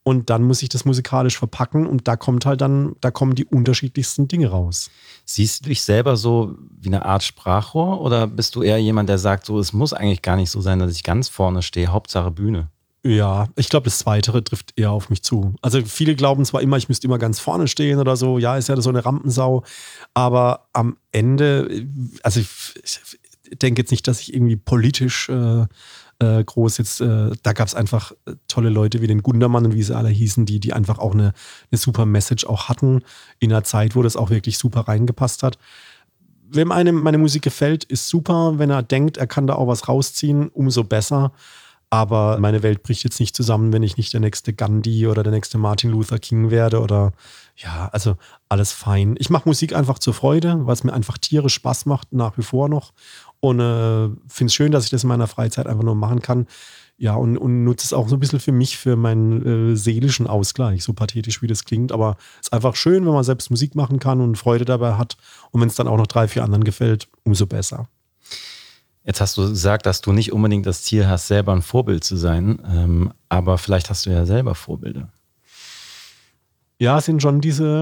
Und dann muss ich das musikalisch verpacken und da kommen die unterschiedlichsten Dinge raus. Siehst du dich selber so wie eine Art Sprachrohr oder bist du eher jemand, der sagt, so, es muss eigentlich gar nicht so sein, dass ich ganz vorne stehe, Hauptsache Bühne? Ja, ich glaube, das Zweitere trifft eher auf mich zu. Also viele glauben zwar immer, ich müsste immer ganz vorne stehen oder so, ja, ist ja so eine Rampensau, aber am Ende, also ich denke jetzt nicht, dass ich irgendwie politisch groß jetzt, da gab es einfach tolle Leute wie den Gundermann und wie sie alle hießen, die einfach auch eine super Message auch hatten in einer Zeit, wo das auch wirklich super reingepasst hat. Wenn einem meine Musik gefällt, ist super. Wenn er denkt, er kann da auch was rausziehen, umso besser. Aber meine Welt bricht jetzt nicht zusammen, wenn ich nicht der nächste Gandhi oder der nächste Martin Luther King werde oder ja, also alles fein. Ich mache Musik einfach zur Freude, weil es mir einfach tierisch Spaß macht, nach wie vor noch. Und finde es schön, dass ich das in meiner Freizeit einfach nur machen kann. Ja, und nutze es auch so ein bisschen für mich, für meinen seelischen Ausgleich, so pathetisch wie das klingt. Aber es ist einfach schön, wenn man selbst Musik machen kann und Freude dabei hat. Und wenn es dann auch noch 3, 4 anderen gefällt, umso besser. Jetzt hast du gesagt, dass du nicht unbedingt das Ziel hast, selber ein Vorbild zu sein, aber vielleicht hast du ja selber Vorbilder. Ja, es sind schon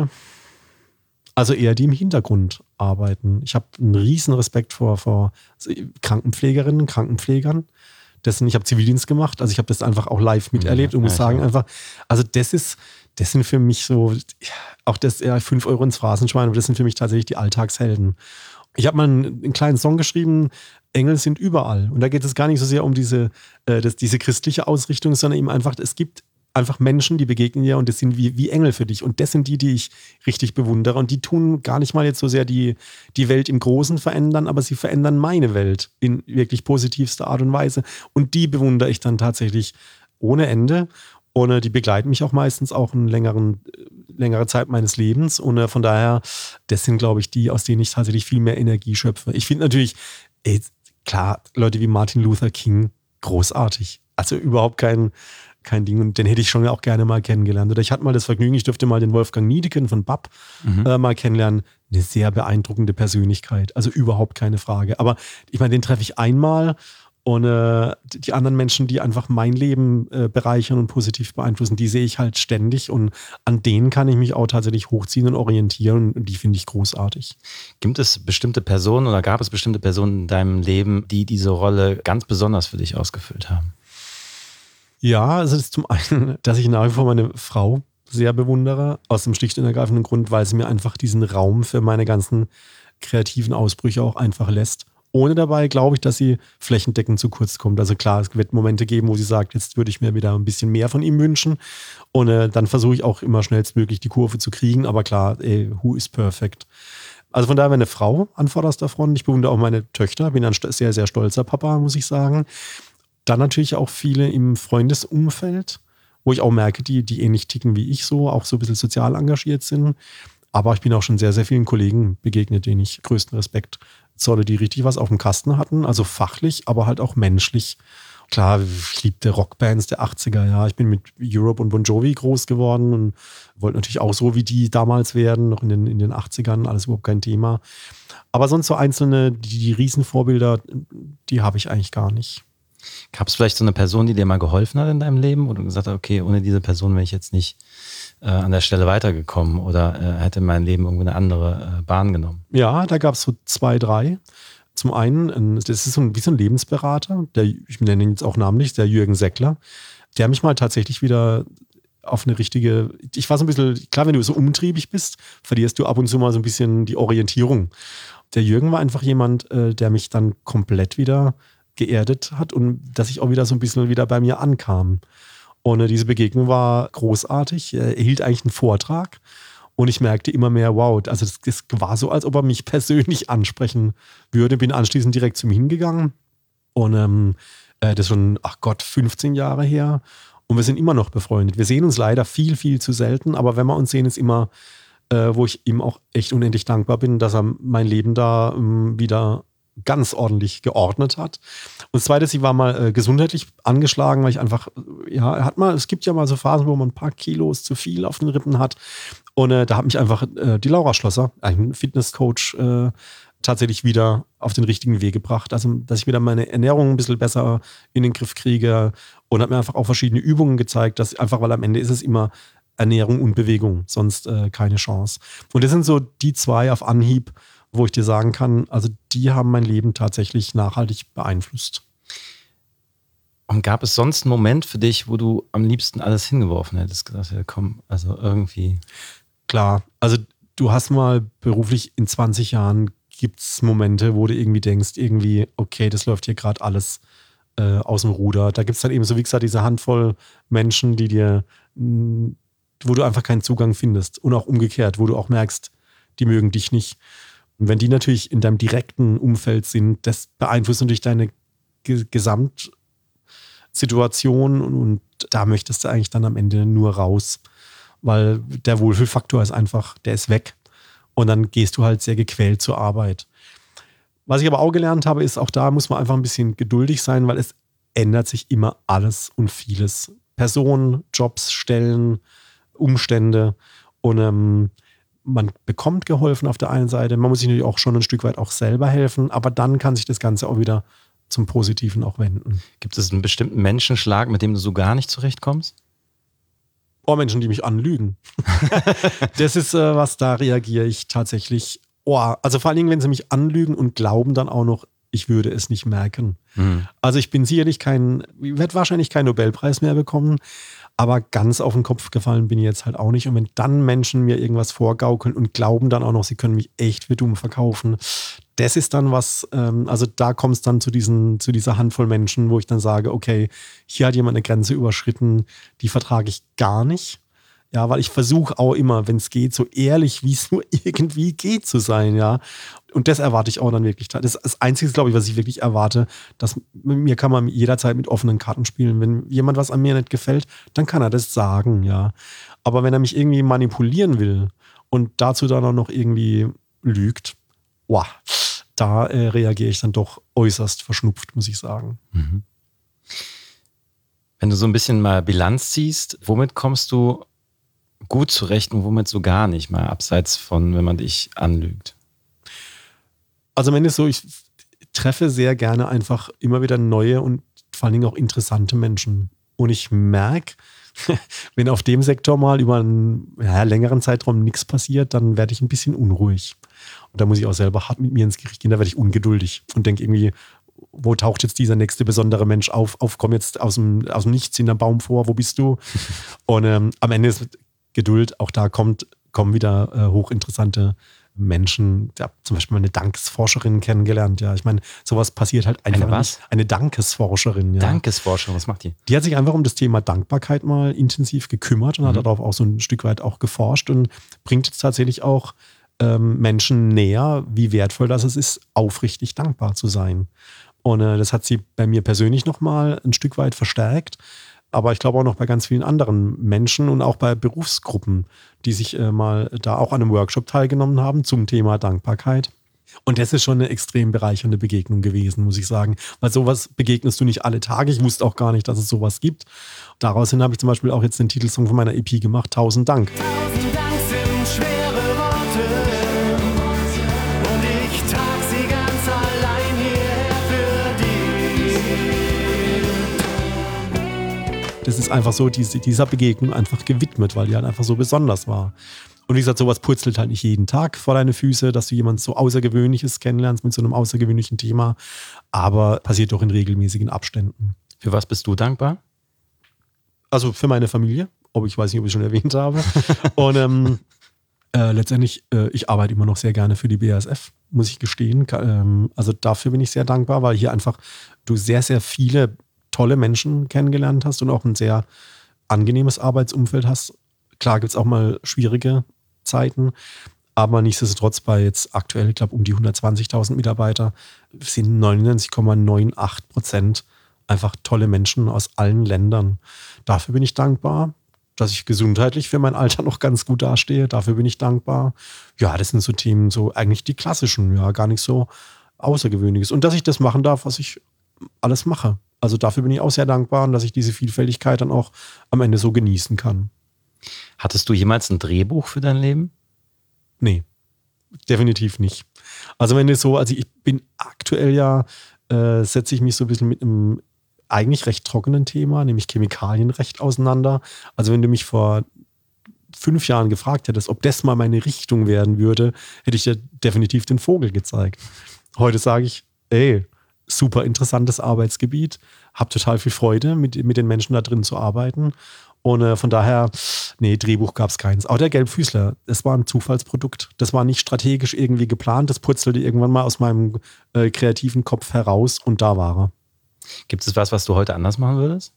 also eher die im Hintergrund arbeiten. Ich habe einen riesen Respekt vor Krankenpflegerinnen, Krankenpflegern. Ich habe Zivildienst gemacht, also ich habe das einfach auch live miterlebt und muss sagen einfach, also das sind für mich so, auch das 5 Euro ins Phrasenschwein, aber das sind für mich tatsächlich die Alltagshelden. Ich habe mal einen kleinen Song geschrieben, Engel sind überall. Und da geht es gar nicht so sehr um diese christliche Ausrichtung, sondern eben einfach, es gibt einfach Menschen, die begegnen dir und das sind wie Engel für dich. Und das sind die ich richtig bewundere. Und die tun gar nicht mal jetzt so sehr die Welt im Großen verändern, aber sie verändern meine Welt in wirklich positivster Art und Weise. Und die bewundere ich dann tatsächlich ohne Ende. Und die begleiten mich auch meistens auch eine längere Zeit meines Lebens. Und von daher, das sind, glaube ich, die, aus denen ich tatsächlich viel mehr Energie schöpfe. Ich finde natürlich, klar, Leute wie Martin Luther King, großartig. Also überhaupt kein Ding. Und den hätte ich schon auch gerne mal kennengelernt. Oder ich hatte mal das Vergnügen, ich durfte mal den Wolfgang Niedecken von BAP mal kennenlernen. Eine sehr beeindruckende Persönlichkeit. Also überhaupt keine Frage. Aber ich meine, den treffe ich einmal. Und die anderen Menschen, die einfach mein Leben bereichern und positiv beeinflussen, die sehe ich halt ständig. Und an denen kann ich mich auch tatsächlich hochziehen und orientieren. Und die finde ich großartig. Gibt es bestimmte Personen oder gab es bestimmte Personen in deinem Leben, die diese Rolle ganz besonders für dich ausgefüllt haben? Ja, also das ist zum einen, dass ich nach wie vor meine Frau sehr bewundere. Aus dem schlicht und ergreifenden Grund, weil sie mir einfach diesen Raum für meine ganzen kreativen Ausbrüche auch einfach lässt. Ohne dabei, glaube ich, dass sie flächendeckend zu kurz kommt. Also klar, es wird Momente geben, wo sie sagt, jetzt würde ich mir wieder ein bisschen mehr von ihm wünschen. Und dann versuche ich auch immer schnellstmöglich die Kurve zu kriegen. Aber klar, who is perfect? Also von daher eine Frau an vorderster Front. Ich bewundere auch meine Töchter. Bin ein sehr, sehr stolzer Papa, muss ich sagen. Dann natürlich auch viele im Freundesumfeld, wo ich auch merke, die ähnlich ticken wie ich so, auch so ein bisschen sozial engagiert sind. Aber ich bin auch schon sehr, sehr vielen Kollegen begegnet, denen ich größten Respekt zolle, die richtig was auf dem Kasten hatten. Also fachlich, aber halt auch menschlich. Klar, ich liebte Rockbands der 80er, ja. Ich bin mit Europe und Bon Jovi groß geworden und wollte natürlich auch so wie die damals werden, noch in den 80ern, alles überhaupt kein Thema. Aber sonst so einzelne, die Riesenvorbilder, die habe ich eigentlich gar nicht. Gab es vielleicht so eine Person, die dir mal geholfen hat in deinem Leben, wo du gesagt hast, okay, ohne diese Person wäre ich jetzt nicht an der Stelle weitergekommen oder hätte mein Leben irgendwie eine andere Bahn genommen? Ja, da gab es so 2, 3. Zum einen, das ist wie so ein Lebensberater, ich nenne ihn jetzt auch namentlich, der Jürgen Seckler, der mich mal tatsächlich wieder auf eine richtige, ich war so ein bisschen, klar, wenn du so umtriebig bist, verlierst du ab und zu mal so ein bisschen die Orientierung. Der Jürgen war einfach jemand, der mich dann komplett wieder geerdet hat und dass ich auch wieder so ein bisschen wieder bei mir ankam. Und diese Begegnung war großartig. Er hielt eigentlich einen Vortrag und ich merkte immer mehr, wow, also das war so, als ob er mich persönlich ansprechen würde. Bin anschließend direkt zu ihm hingegangen und das ist schon, 15 Jahre her und wir sind immer noch befreundet. Wir sehen uns leider viel, viel zu selten, aber wenn wir uns sehen, ist immer, wo ich ihm auch echt unendlich dankbar bin, dass er mein Leben da wieder ganz ordentlich geordnet hat. Und das Zweite, ich war mal gesundheitlich angeschlagen, weil ich einfach, es gibt ja mal so Phasen, wo man ein paar Kilos zu viel auf den Rippen hat. Und da hat mich einfach die Laura Schlosser, ein Fitnesscoach, tatsächlich wieder auf den richtigen Weg gebracht. Also, dass ich wieder meine Ernährung ein bisschen besser in den Griff kriege und habe mir einfach auch verschiedene Übungen gezeigt, dass einfach, weil am Ende ist es immer Ernährung und Bewegung, sonst keine Chance. Und das sind so die 2 auf Anhieb, wo ich dir sagen kann, also die haben mein Leben tatsächlich nachhaltig beeinflusst. Und gab es sonst einen Moment für dich, wo du am liebsten alles hingeworfen hättest? Gesagt, ja komm, also irgendwie. Klar, also du hast mal beruflich in 20 Jahren gibt es Momente, wo du irgendwie denkst, irgendwie, okay, das läuft hier gerade alles aus dem Ruder. Da gibt es dann eben so, wie gesagt, diese Handvoll Menschen, die dir, wo du einfach keinen Zugang findest. Und auch umgekehrt, wo du auch merkst, die mögen dich nicht. Und wenn die natürlich in deinem direkten Umfeld sind, das beeinflusst natürlich deine Gesamtsituation und da möchtest du eigentlich dann am Ende nur raus. Weil der Wohlfühlfaktor ist einfach, der ist weg. Und dann gehst du halt sehr gequält zur Arbeit. Was ich aber auch gelernt habe, ist, auch da muss man einfach ein bisschen geduldig sein, weil es ändert sich immer alles und vieles. Personen, Jobs, Stellen, Umstände. Und man bekommt geholfen auf der einen Seite. Man muss sich natürlich auch schon ein Stück weit auch selber helfen. Aber dann kann sich das Ganze auch wieder zum Positiven auch wenden. Gibt es einen bestimmten Menschenschlag, mit dem du so gar nicht zurechtkommst? Oh, Menschen, die mich anlügen. Das ist was, da reagiere ich tatsächlich. Oh, also vor allen Dingen, wenn sie mich anlügen und glauben dann auch noch, ich würde es nicht merken. Also ich bin sicherlich ich werde wahrscheinlich keinen Nobelpreis mehr bekommen, aber ganz auf den Kopf gefallen bin ich jetzt halt auch nicht. Und wenn dann Menschen mir irgendwas vorgaukeln und glauben dann auch noch, sie können mich echt für dumm verkaufen, das ist dann was, also da kommt es dann zu dieser Handvoll Menschen, wo ich dann sage, okay, hier hat jemand eine Grenze überschritten, die vertrage ich gar nicht. Ja, weil ich versuche auch immer, wenn es geht, so ehrlich, wie es nur irgendwie geht zu sein, ja. Und das erwarte ich auch dann wirklich. Das ist das Einzige, glaube ich, was ich wirklich erwarte, dass mir kann man jederzeit mit offenen Karten spielen. Wenn jemand was an mir nicht gefällt, dann kann er das sagen, ja. Aber wenn er mich irgendwie manipulieren will und dazu dann auch noch irgendwie lügt, wow, da reagiere ich dann doch äußerst verschnupft, muss ich sagen. Mhm. Wenn du so ein bisschen mal Bilanz ziehst, womit kommst du gut zurecht und womit so gar nicht, mal abseits von, wenn man dich anlügt? Also am Ende ist so, ich treffe sehr gerne einfach immer wieder neue und vor allen Dingen auch interessante Menschen. Und ich merke, wenn auf dem Sektor mal über einen längeren Zeitraum nichts passiert, dann werde ich ein bisschen unruhig. Und da muss ich auch selber hart mit mir ins Gericht gehen, da werde ich ungeduldig und denke irgendwie, wo taucht jetzt dieser nächste besondere Mensch auf? Komm jetzt aus dem Nichts in der Baum vor, wo bist du? Und am Ende ist Geduld, auch da kommen wieder hochinteressante Menschen. Ich habe zum Beispiel mal eine Dankesforscherin kennengelernt. Ja, ich meine, sowas passiert halt einfach nicht. Eine Dankesforscherin. Ja. Dankesforscherin, was macht die? Die hat sich einfach um das Thema Dankbarkeit mal intensiv gekümmert und hat darauf auch so ein Stück weit auch geforscht und bringt jetzt tatsächlich auch Menschen näher, wie wertvoll das ist, aufrichtig dankbar zu sein. Und das hat sie bei mir persönlich nochmal ein Stück weit verstärkt. Aber ich glaube auch noch bei ganz vielen anderen Menschen und auch bei Berufsgruppen, die sich mal da auch an einem Workshop teilgenommen haben zum Thema Dankbarkeit. Und das ist schon eine extrem bereichernde Begegnung gewesen, muss ich sagen. Weil sowas begegnest du nicht alle Tage. Ich wusste auch gar nicht, dass es sowas gibt. Daraus hin habe ich zum Beispiel auch jetzt den Titelsong von meiner EP gemacht, 1000 Dank. 1000 Dank sind schwere Worte und ich trag sie ganz allein hierher für dich. Das ist einfach so dieser Begegnung einfach gewidmet, weil die halt einfach so besonders war. Und wie gesagt, sowas purzelt halt nicht jeden Tag vor deine Füße, dass du jemand so Außergewöhnliches kennenlernst mit so einem außergewöhnlichen Thema, aber passiert doch in regelmäßigen Abständen. Für was bist du dankbar? Also für meine Familie, ich weiß nicht, ob ich schon erwähnt habe. Und letztendlich, ich arbeite immer noch sehr gerne für die BASF, muss ich gestehen. Also dafür bin ich sehr dankbar, weil hier einfach du sehr, sehr viele tolle Menschen kennengelernt hast und auch ein sehr angenehmes Arbeitsumfeld hast. Klar gibt es auch mal schwierige Zeiten, aber nichtsdestotrotz bei jetzt aktuell, ich glaube, um die 120.000 Mitarbeiter sind 99,98% einfach tolle Menschen aus allen Ländern. Dafür bin ich dankbar, dass ich gesundheitlich für mein Alter noch ganz gut dastehe. Dafür bin ich dankbar. Ja, das sind so Themen, so eigentlich die klassischen, ja, gar nicht so Außergewöhnliches. Und dass ich das machen darf, was ich alles mache. Also dafür bin ich auch sehr dankbar und dass ich diese Vielfältigkeit dann auch am Ende so genießen kann. Hattest du jemals ein Drehbuch für dein Leben? Nee. definitiv nicht. Also wenn du so, also ich bin aktuell ja, setze ich mich so ein bisschen mit einem eigentlich recht trockenen Thema, nämlich Chemikalienrecht auseinander. Also wenn du mich vor 5 Jahren gefragt hättest, ob das mal meine Richtung werden würde, hätte ich dir definitiv den Vogel gezeigt. Heute sage ich, ey, super interessantes Arbeitsgebiet, habe total viel Freude, mit den Menschen da drin zu arbeiten. Und von daher, nee, Drehbuch gab es keins. Auch der Gelbfüßler, das war ein Zufallsprodukt. Das war nicht strategisch irgendwie geplant. Das purzelte irgendwann mal aus meinem kreativen Kopf heraus und da war er. Gibt es was du heute anders machen würdest?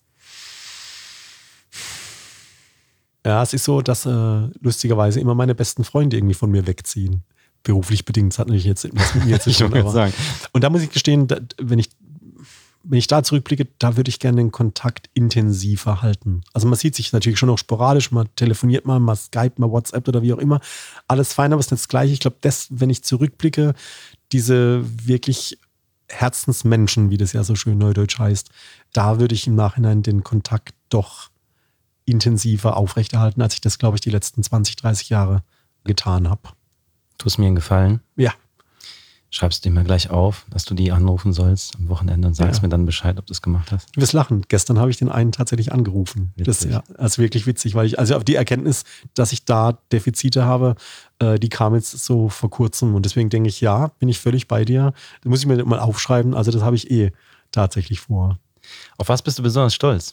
Ja, es ist so, dass lustigerweise immer meine besten Freunde irgendwie von mir wegziehen. Beruflich bedingt, das hat natürlich jetzt was mit mir zu tun. Und da muss ich gestehen, wenn ich da zurückblicke, da würde ich gerne den Kontakt intensiver halten. Also man sieht sich natürlich schon noch sporadisch, man telefoniert mal Skype, mal WhatsApp oder wie auch immer. Alles fein, aber es ist nicht das Gleiche. Ich glaube, wenn ich zurückblicke, diese wirklich Herzensmenschen, wie das ja so schön neudeutsch heißt, da würde ich im Nachhinein den Kontakt doch intensiver aufrechterhalten, als ich das, glaube ich, die letzten 20, 30 Jahre getan habe. Tust mir einen Gefallen? Ja. Schreibst du dir mal gleich auf, dass du die anrufen sollst am Wochenende und sagst mir dann Bescheid, ob du es gemacht hast. Du wirst lachen. Gestern habe ich den einen tatsächlich angerufen. Das ist wirklich witzig, weil ich, also auf die Erkenntnis, dass ich da Defizite habe, die kam jetzt so vor kurzem und deswegen denke ich, ja, bin ich völlig bei dir. Da muss ich mir mal aufschreiben, also das habe ich tatsächlich vor. Auf was bist du besonders stolz?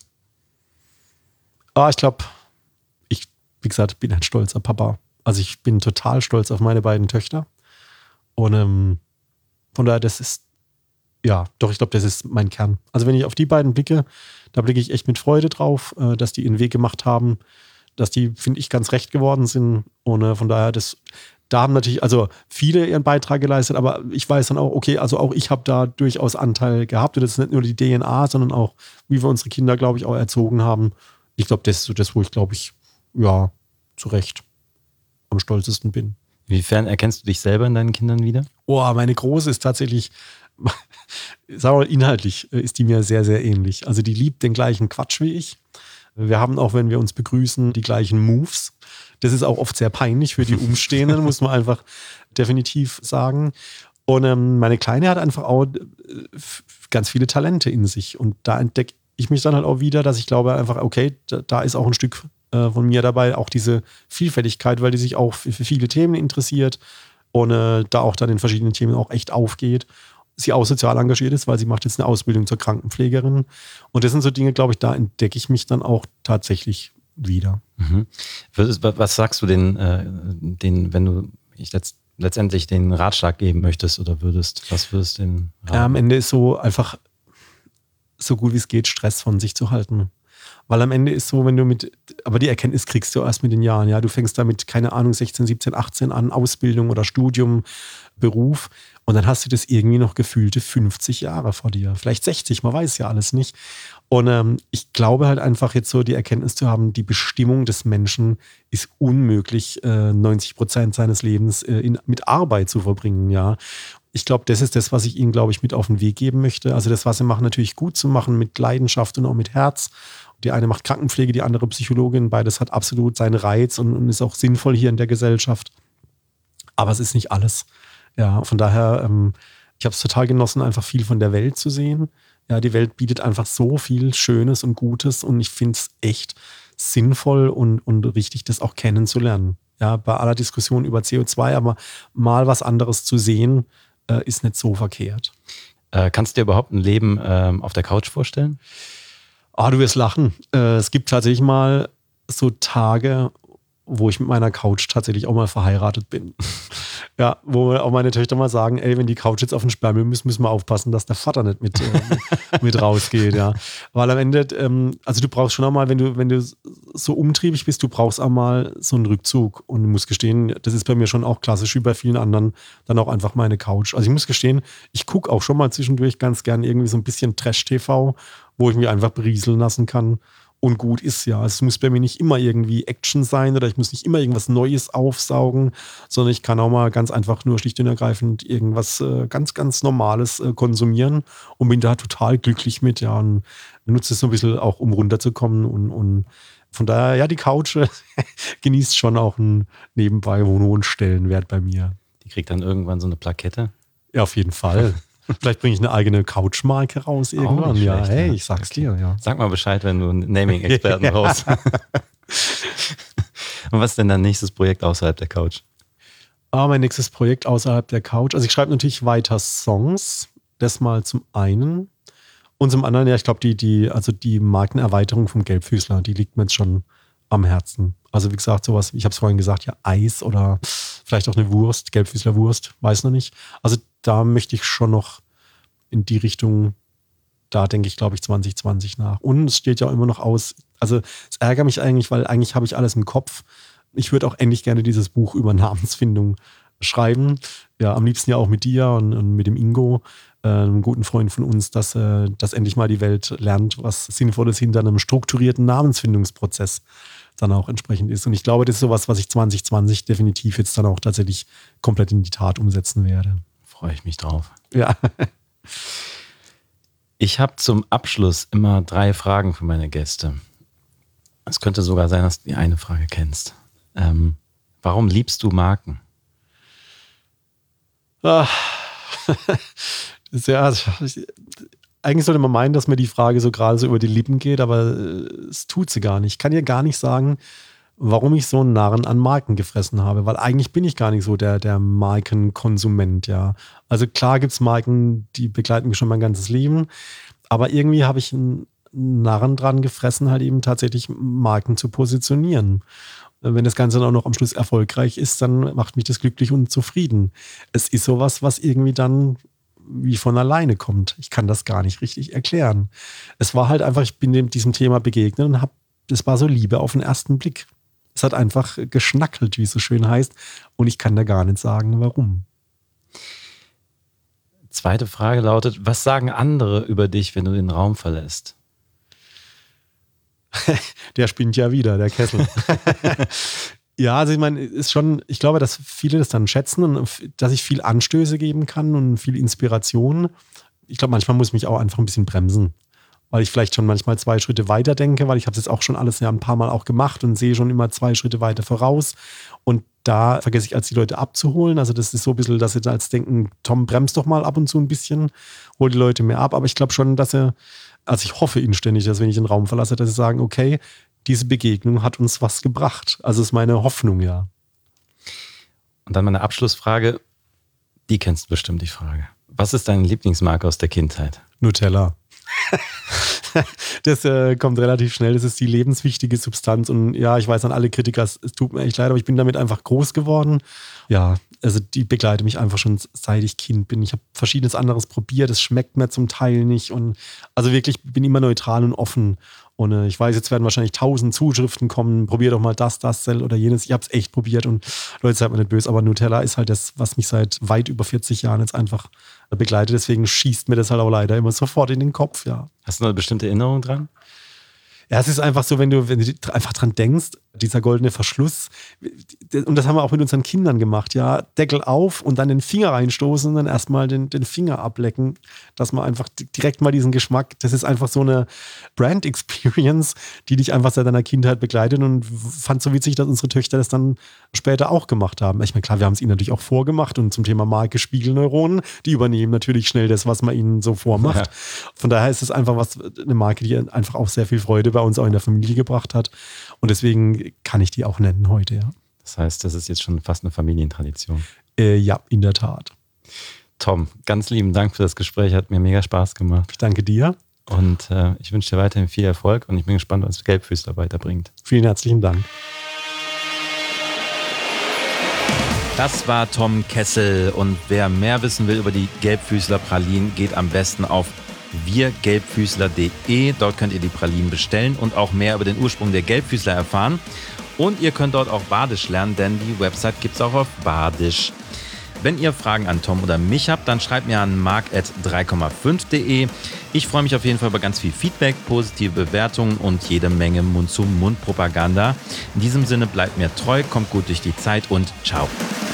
Ich glaube, wie gesagt, bin ein stolzer Papa. Also ich bin total stolz auf meine beiden Töchter und von daher, das ist, ja, doch, ich glaube, das ist mein Kern. Also wenn ich auf die beiden blicke, da blicke ich echt mit Freude drauf, dass die ihren Weg gemacht haben, dass die, finde ich, ganz recht geworden sind. Und von daher, da haben natürlich, also viele ihren Beitrag geleistet, aber ich weiß dann auch, okay, also auch ich habe da durchaus Anteil gehabt. Und das ist nicht nur die DNA, sondern auch, wie wir unsere Kinder, glaube ich, auch erzogen haben. Ich glaube, das ist so das, wo ich, glaube ich, ja, zu Recht am stolzesten bin. Inwiefern erkennst du dich selber in deinen Kindern wieder? Meine Große ist tatsächlich, sagen wir mal, inhaltlich ist die mir sehr, sehr ähnlich. Also die liebt den gleichen Quatsch wie ich. Wir haben auch, wenn wir uns begrüßen, die gleichen Moves. Das ist auch oft sehr peinlich für die Umstehenden, muss man einfach definitiv sagen. Und meine Kleine hat einfach auch ganz viele Talente in sich. Und da entdecke ich mich dann halt auch wieder, dass ich glaube einfach, okay, da ist auch ein Stück von mir dabei, auch diese Vielfältigkeit, weil die sich auch für viele Themen interessiert und da auch dann in verschiedenen Themen auch echt aufgeht. Sie auch sozial engagiert ist, weil sie macht jetzt eine Ausbildung zur Krankenpflegerin. Und das sind so Dinge, glaube ich, da entdecke ich mich dann auch tatsächlich wieder. Mhm. Was sagst du den, wenn du letztendlich den Ratschlag geben möchtest oder würdest? Was würdest du den raten? Am Ende ist so einfach so gut wie es geht, Stress von sich zu halten. Weil am Ende ist so, wenn du aber die Erkenntnis kriegst du erst mit den Jahren, ja, du fängst damit, keine Ahnung, 16, 17, 18 an, Ausbildung oder Studium, Beruf und dann hast du das irgendwie noch gefühlte 50 Jahre vor dir, vielleicht 60, man weiß ja alles nicht. Und ich glaube halt einfach jetzt so die Erkenntnis zu haben, die Bestimmung des Menschen ist unmöglich, 90% seines Lebens mit Arbeit zu verbringen, ja. Ich glaube, das ist das, was ich ihnen, glaube ich, mit auf den Weg geben möchte. Also das, was sie machen, natürlich gut zu machen, mit Leidenschaft und auch mit Herz. Die eine macht Krankenpflege, die andere Psychologin. Beides hat absolut seinen Reiz und ist auch sinnvoll hier in der Gesellschaft. Aber es ist nicht alles. Ja, von daher, ich habe es total genossen, einfach viel von der Welt zu sehen. Ja, die Welt bietet einfach so viel Schönes und Gutes und ich finde es echt sinnvoll und richtig, das auch kennenzulernen. Ja, bei aller Diskussion über CO2, aber mal was anderes zu sehen, ist nicht so verkehrt. Kannst du dir überhaupt ein Leben auf der Couch vorstellen? Du wirst lachen. Es gibt tatsächlich mal so Tage, wo ich mit meiner Couch tatsächlich auch mal verheiratet bin. Ja, wo auch meine Töchter mal sagen, ey, wenn die Couch jetzt auf den Sperrmüll müssen wir aufpassen, dass der Vater nicht mit rausgeht, ja. Weil am Ende, also du brauchst schon auch mal, wenn du so umtriebig bist, du brauchst auch mal so einen Rückzug und du musst gestehen, das ist bei mir schon auch klassisch wie bei vielen anderen, dann auch einfach meine Couch. Also ich muss gestehen, ich gucke auch schon mal zwischendurch ganz gern irgendwie so ein bisschen Trash-TV, wo ich mich einfach berieseln lassen kann. Und gut ist ja. Es muss bei mir nicht immer irgendwie Action sein oder ich muss nicht immer irgendwas Neues aufsaugen, sondern ich kann auch mal ganz einfach nur schlicht und ergreifend irgendwas ganz, ganz Normales konsumieren und bin da total glücklich mit. Ja, und nutze es so ein bisschen auch, um runterzukommen und von daher, ja, die Couch genießt schon auch einen nebenbei hohen Stellenwert bei mir. Die kriegt dann irgendwann so eine Plakette. Ja, auf jeden Fall. Vielleicht bringe ich eine eigene Couchmarke raus irgendwann. Ja, schlecht, hey, ja. ich sag's dir, ja. Sag mal Bescheid, wenn du einen Naming-Experten brauchst. Und was ist denn dein nächstes Projekt außerhalb der Couch? Mein nächstes Projekt außerhalb der Couch. Also ich schreibe natürlich weiter Songs. Das mal zum einen. Und zum anderen, ja, ich glaube, die Markenerweiterung vom Gelbfüßler, die liegt mir jetzt schon am Herzen. Also wie gesagt, sowas, ich habe es vorhin gesagt, ja, Eis oder vielleicht auch eine Wurst, Gelbfüßler Wurst, weiß noch nicht. Also da möchte ich schon noch in die Richtung, da denke ich, glaube ich, 2020 nach. Und es steht ja auch immer noch aus, also es ärgert mich eigentlich, weil eigentlich habe ich alles im Kopf. Ich würde auch endlich gerne dieses Buch über Namensfindung schreiben. Ja, am liebsten ja auch mit dir und mit dem Ingo, einem guten Freund von uns, dass endlich mal die Welt lernt, was Sinnvolles hinter einem strukturierten Namensfindungsprozess dann auch entsprechend ist. Und ich glaube, das ist sowas, was ich 2020 definitiv jetzt dann auch tatsächlich komplett in die Tat umsetzen werde. Freue ich mich drauf. Ja. Ich habe zum Abschluss immer 3 Fragen für meine Gäste. Es könnte sogar sein, dass du die eine Frage kennst. Warum liebst du Marken? Ja, eigentlich sollte man meinen, dass mir die Frage so gerade so über die Lippen geht, aber es tut sie gar nicht. Ich kann dir gar nicht sagen, warum ich so einen Narren an Marken gefressen habe, weil eigentlich bin ich gar nicht so der Markenkonsument, ja. Also klar gibt es Marken, die begleiten mich schon mein ganzes Leben, aber irgendwie habe ich einen Narren dran gefressen, halt eben tatsächlich Marken zu positionieren. Wenn das Ganze dann auch noch am Schluss erfolgreich ist, dann macht mich das glücklich und zufrieden. Es ist sowas, was irgendwie dann wie von alleine kommt. Ich kann das gar nicht richtig erklären. Es war halt einfach, ich bin diesem Thema begegnet und das war so Liebe auf den ersten Blick. Es hat einfach geschnackelt, wie es so schön heißt. Und ich kann da gar nicht sagen, warum. Zweite Frage lautet, was sagen andere über dich, wenn du den Raum verlässt? Der spinnt ja wieder, der Kessel. Ja, also ich meine, ich glaube, dass viele das dann schätzen und dass ich viel Anstöße geben kann und viel Inspiration. Ich glaube, manchmal muss ich mich auch einfach ein bisschen bremsen, weil ich vielleicht schon manchmal 2 Schritte weiter denke, weil ich habe es jetzt auch schon alles ja ein paar Mal auch gemacht und sehe schon immer 2 Schritte weiter voraus. Und da vergesse ich als die Leute abzuholen. Also das ist so ein bisschen, dass sie da als denken, Tom, bremst doch mal ab und zu ein bisschen, hol die Leute mehr ab. Aber ich glaube schon, dass ich hoffe inständig, dass wenn ich den Raum verlasse, dass sie sagen, okay, diese Begegnung hat uns was gebracht. Also ist meine Hoffnung, ja. Und dann meine Abschlussfrage, die kennst du bestimmt, die Frage. Was ist deine Lieblingsmarke aus der Kindheit? Nutella. Das kommt relativ schnell. Das ist die lebenswichtige Substanz. Und ja, ich weiß an alle Kritiker, es tut mir echt leid, aber ich bin damit einfach groß geworden. Ja, also die begleitet mich einfach schon seit ich Kind bin. Ich habe verschiedenes anderes probiert. Es schmeckt mir zum Teil nicht. Und also wirklich bin immer neutral und offen. Und ich weiß, jetzt werden wahrscheinlich 1000 Zuschriften kommen. Probier doch mal das oder jenes. Ich habe es echt probiert und Leute, seid mir nicht böse. Aber Nutella ist halt das, was mich seit weit über 40 Jahren jetzt einfach begleitet. Deswegen schießt mir das halt auch leider immer sofort in den Kopf, ja. Hast du eine bestimmte Erinnerung dran? Ja, es ist einfach so, wenn du einfach dran denkst, dieser goldene Verschluss, und das haben wir auch mit unseren Kindern gemacht, ja, Deckel auf und dann den Finger reinstoßen und dann erstmal den Finger ablecken, dass man einfach direkt mal diesen Geschmack, das ist einfach so eine Brand-Experience, die dich einfach seit deiner Kindheit begleitet und fand so witzig, dass unsere Töchter das dann später auch gemacht haben. Ich meine, klar, wir haben es ihnen natürlich auch vorgemacht und zum Thema Marke Spiegelneuronen, die übernehmen natürlich schnell das, was man ihnen so vormacht. Ja. Von daher ist es einfach eine Marke, die einfach auch sehr viel Freude bei uns auch in der Familie gebracht hat. Und deswegen kann ich die auch nennen heute, ja. Das heißt, das ist jetzt schon fast eine Familientradition. Ja, in der Tat. Tom, ganz lieben Dank für das Gespräch. Hat mir mega Spaß gemacht. Ich danke dir. Und ich wünsche dir weiterhin viel Erfolg und ich bin gespannt, was Gelbfüßler weiterbringt. Vielen herzlichen Dank. Das war Tom Kessel. Und wer mehr wissen will über die Gelbfüßler Pralinen, geht am besten auf wirgelbfüßler.de. Dort könnt ihr die Pralinen bestellen und auch mehr über den Ursprung der Gelbfüßler erfahren. Und ihr könnt dort auch Badisch lernen, denn die Website gibt es auch auf Badisch. Wenn ihr Fragen an Tom oder mich habt, dann schreibt mir an mark@3,5.de. Ich freue mich auf jeden Fall über ganz viel Feedback, positive Bewertungen und jede Menge Mund-zu-Mund-Propaganda. In diesem Sinne bleibt mir treu, kommt gut durch die Zeit und ciao.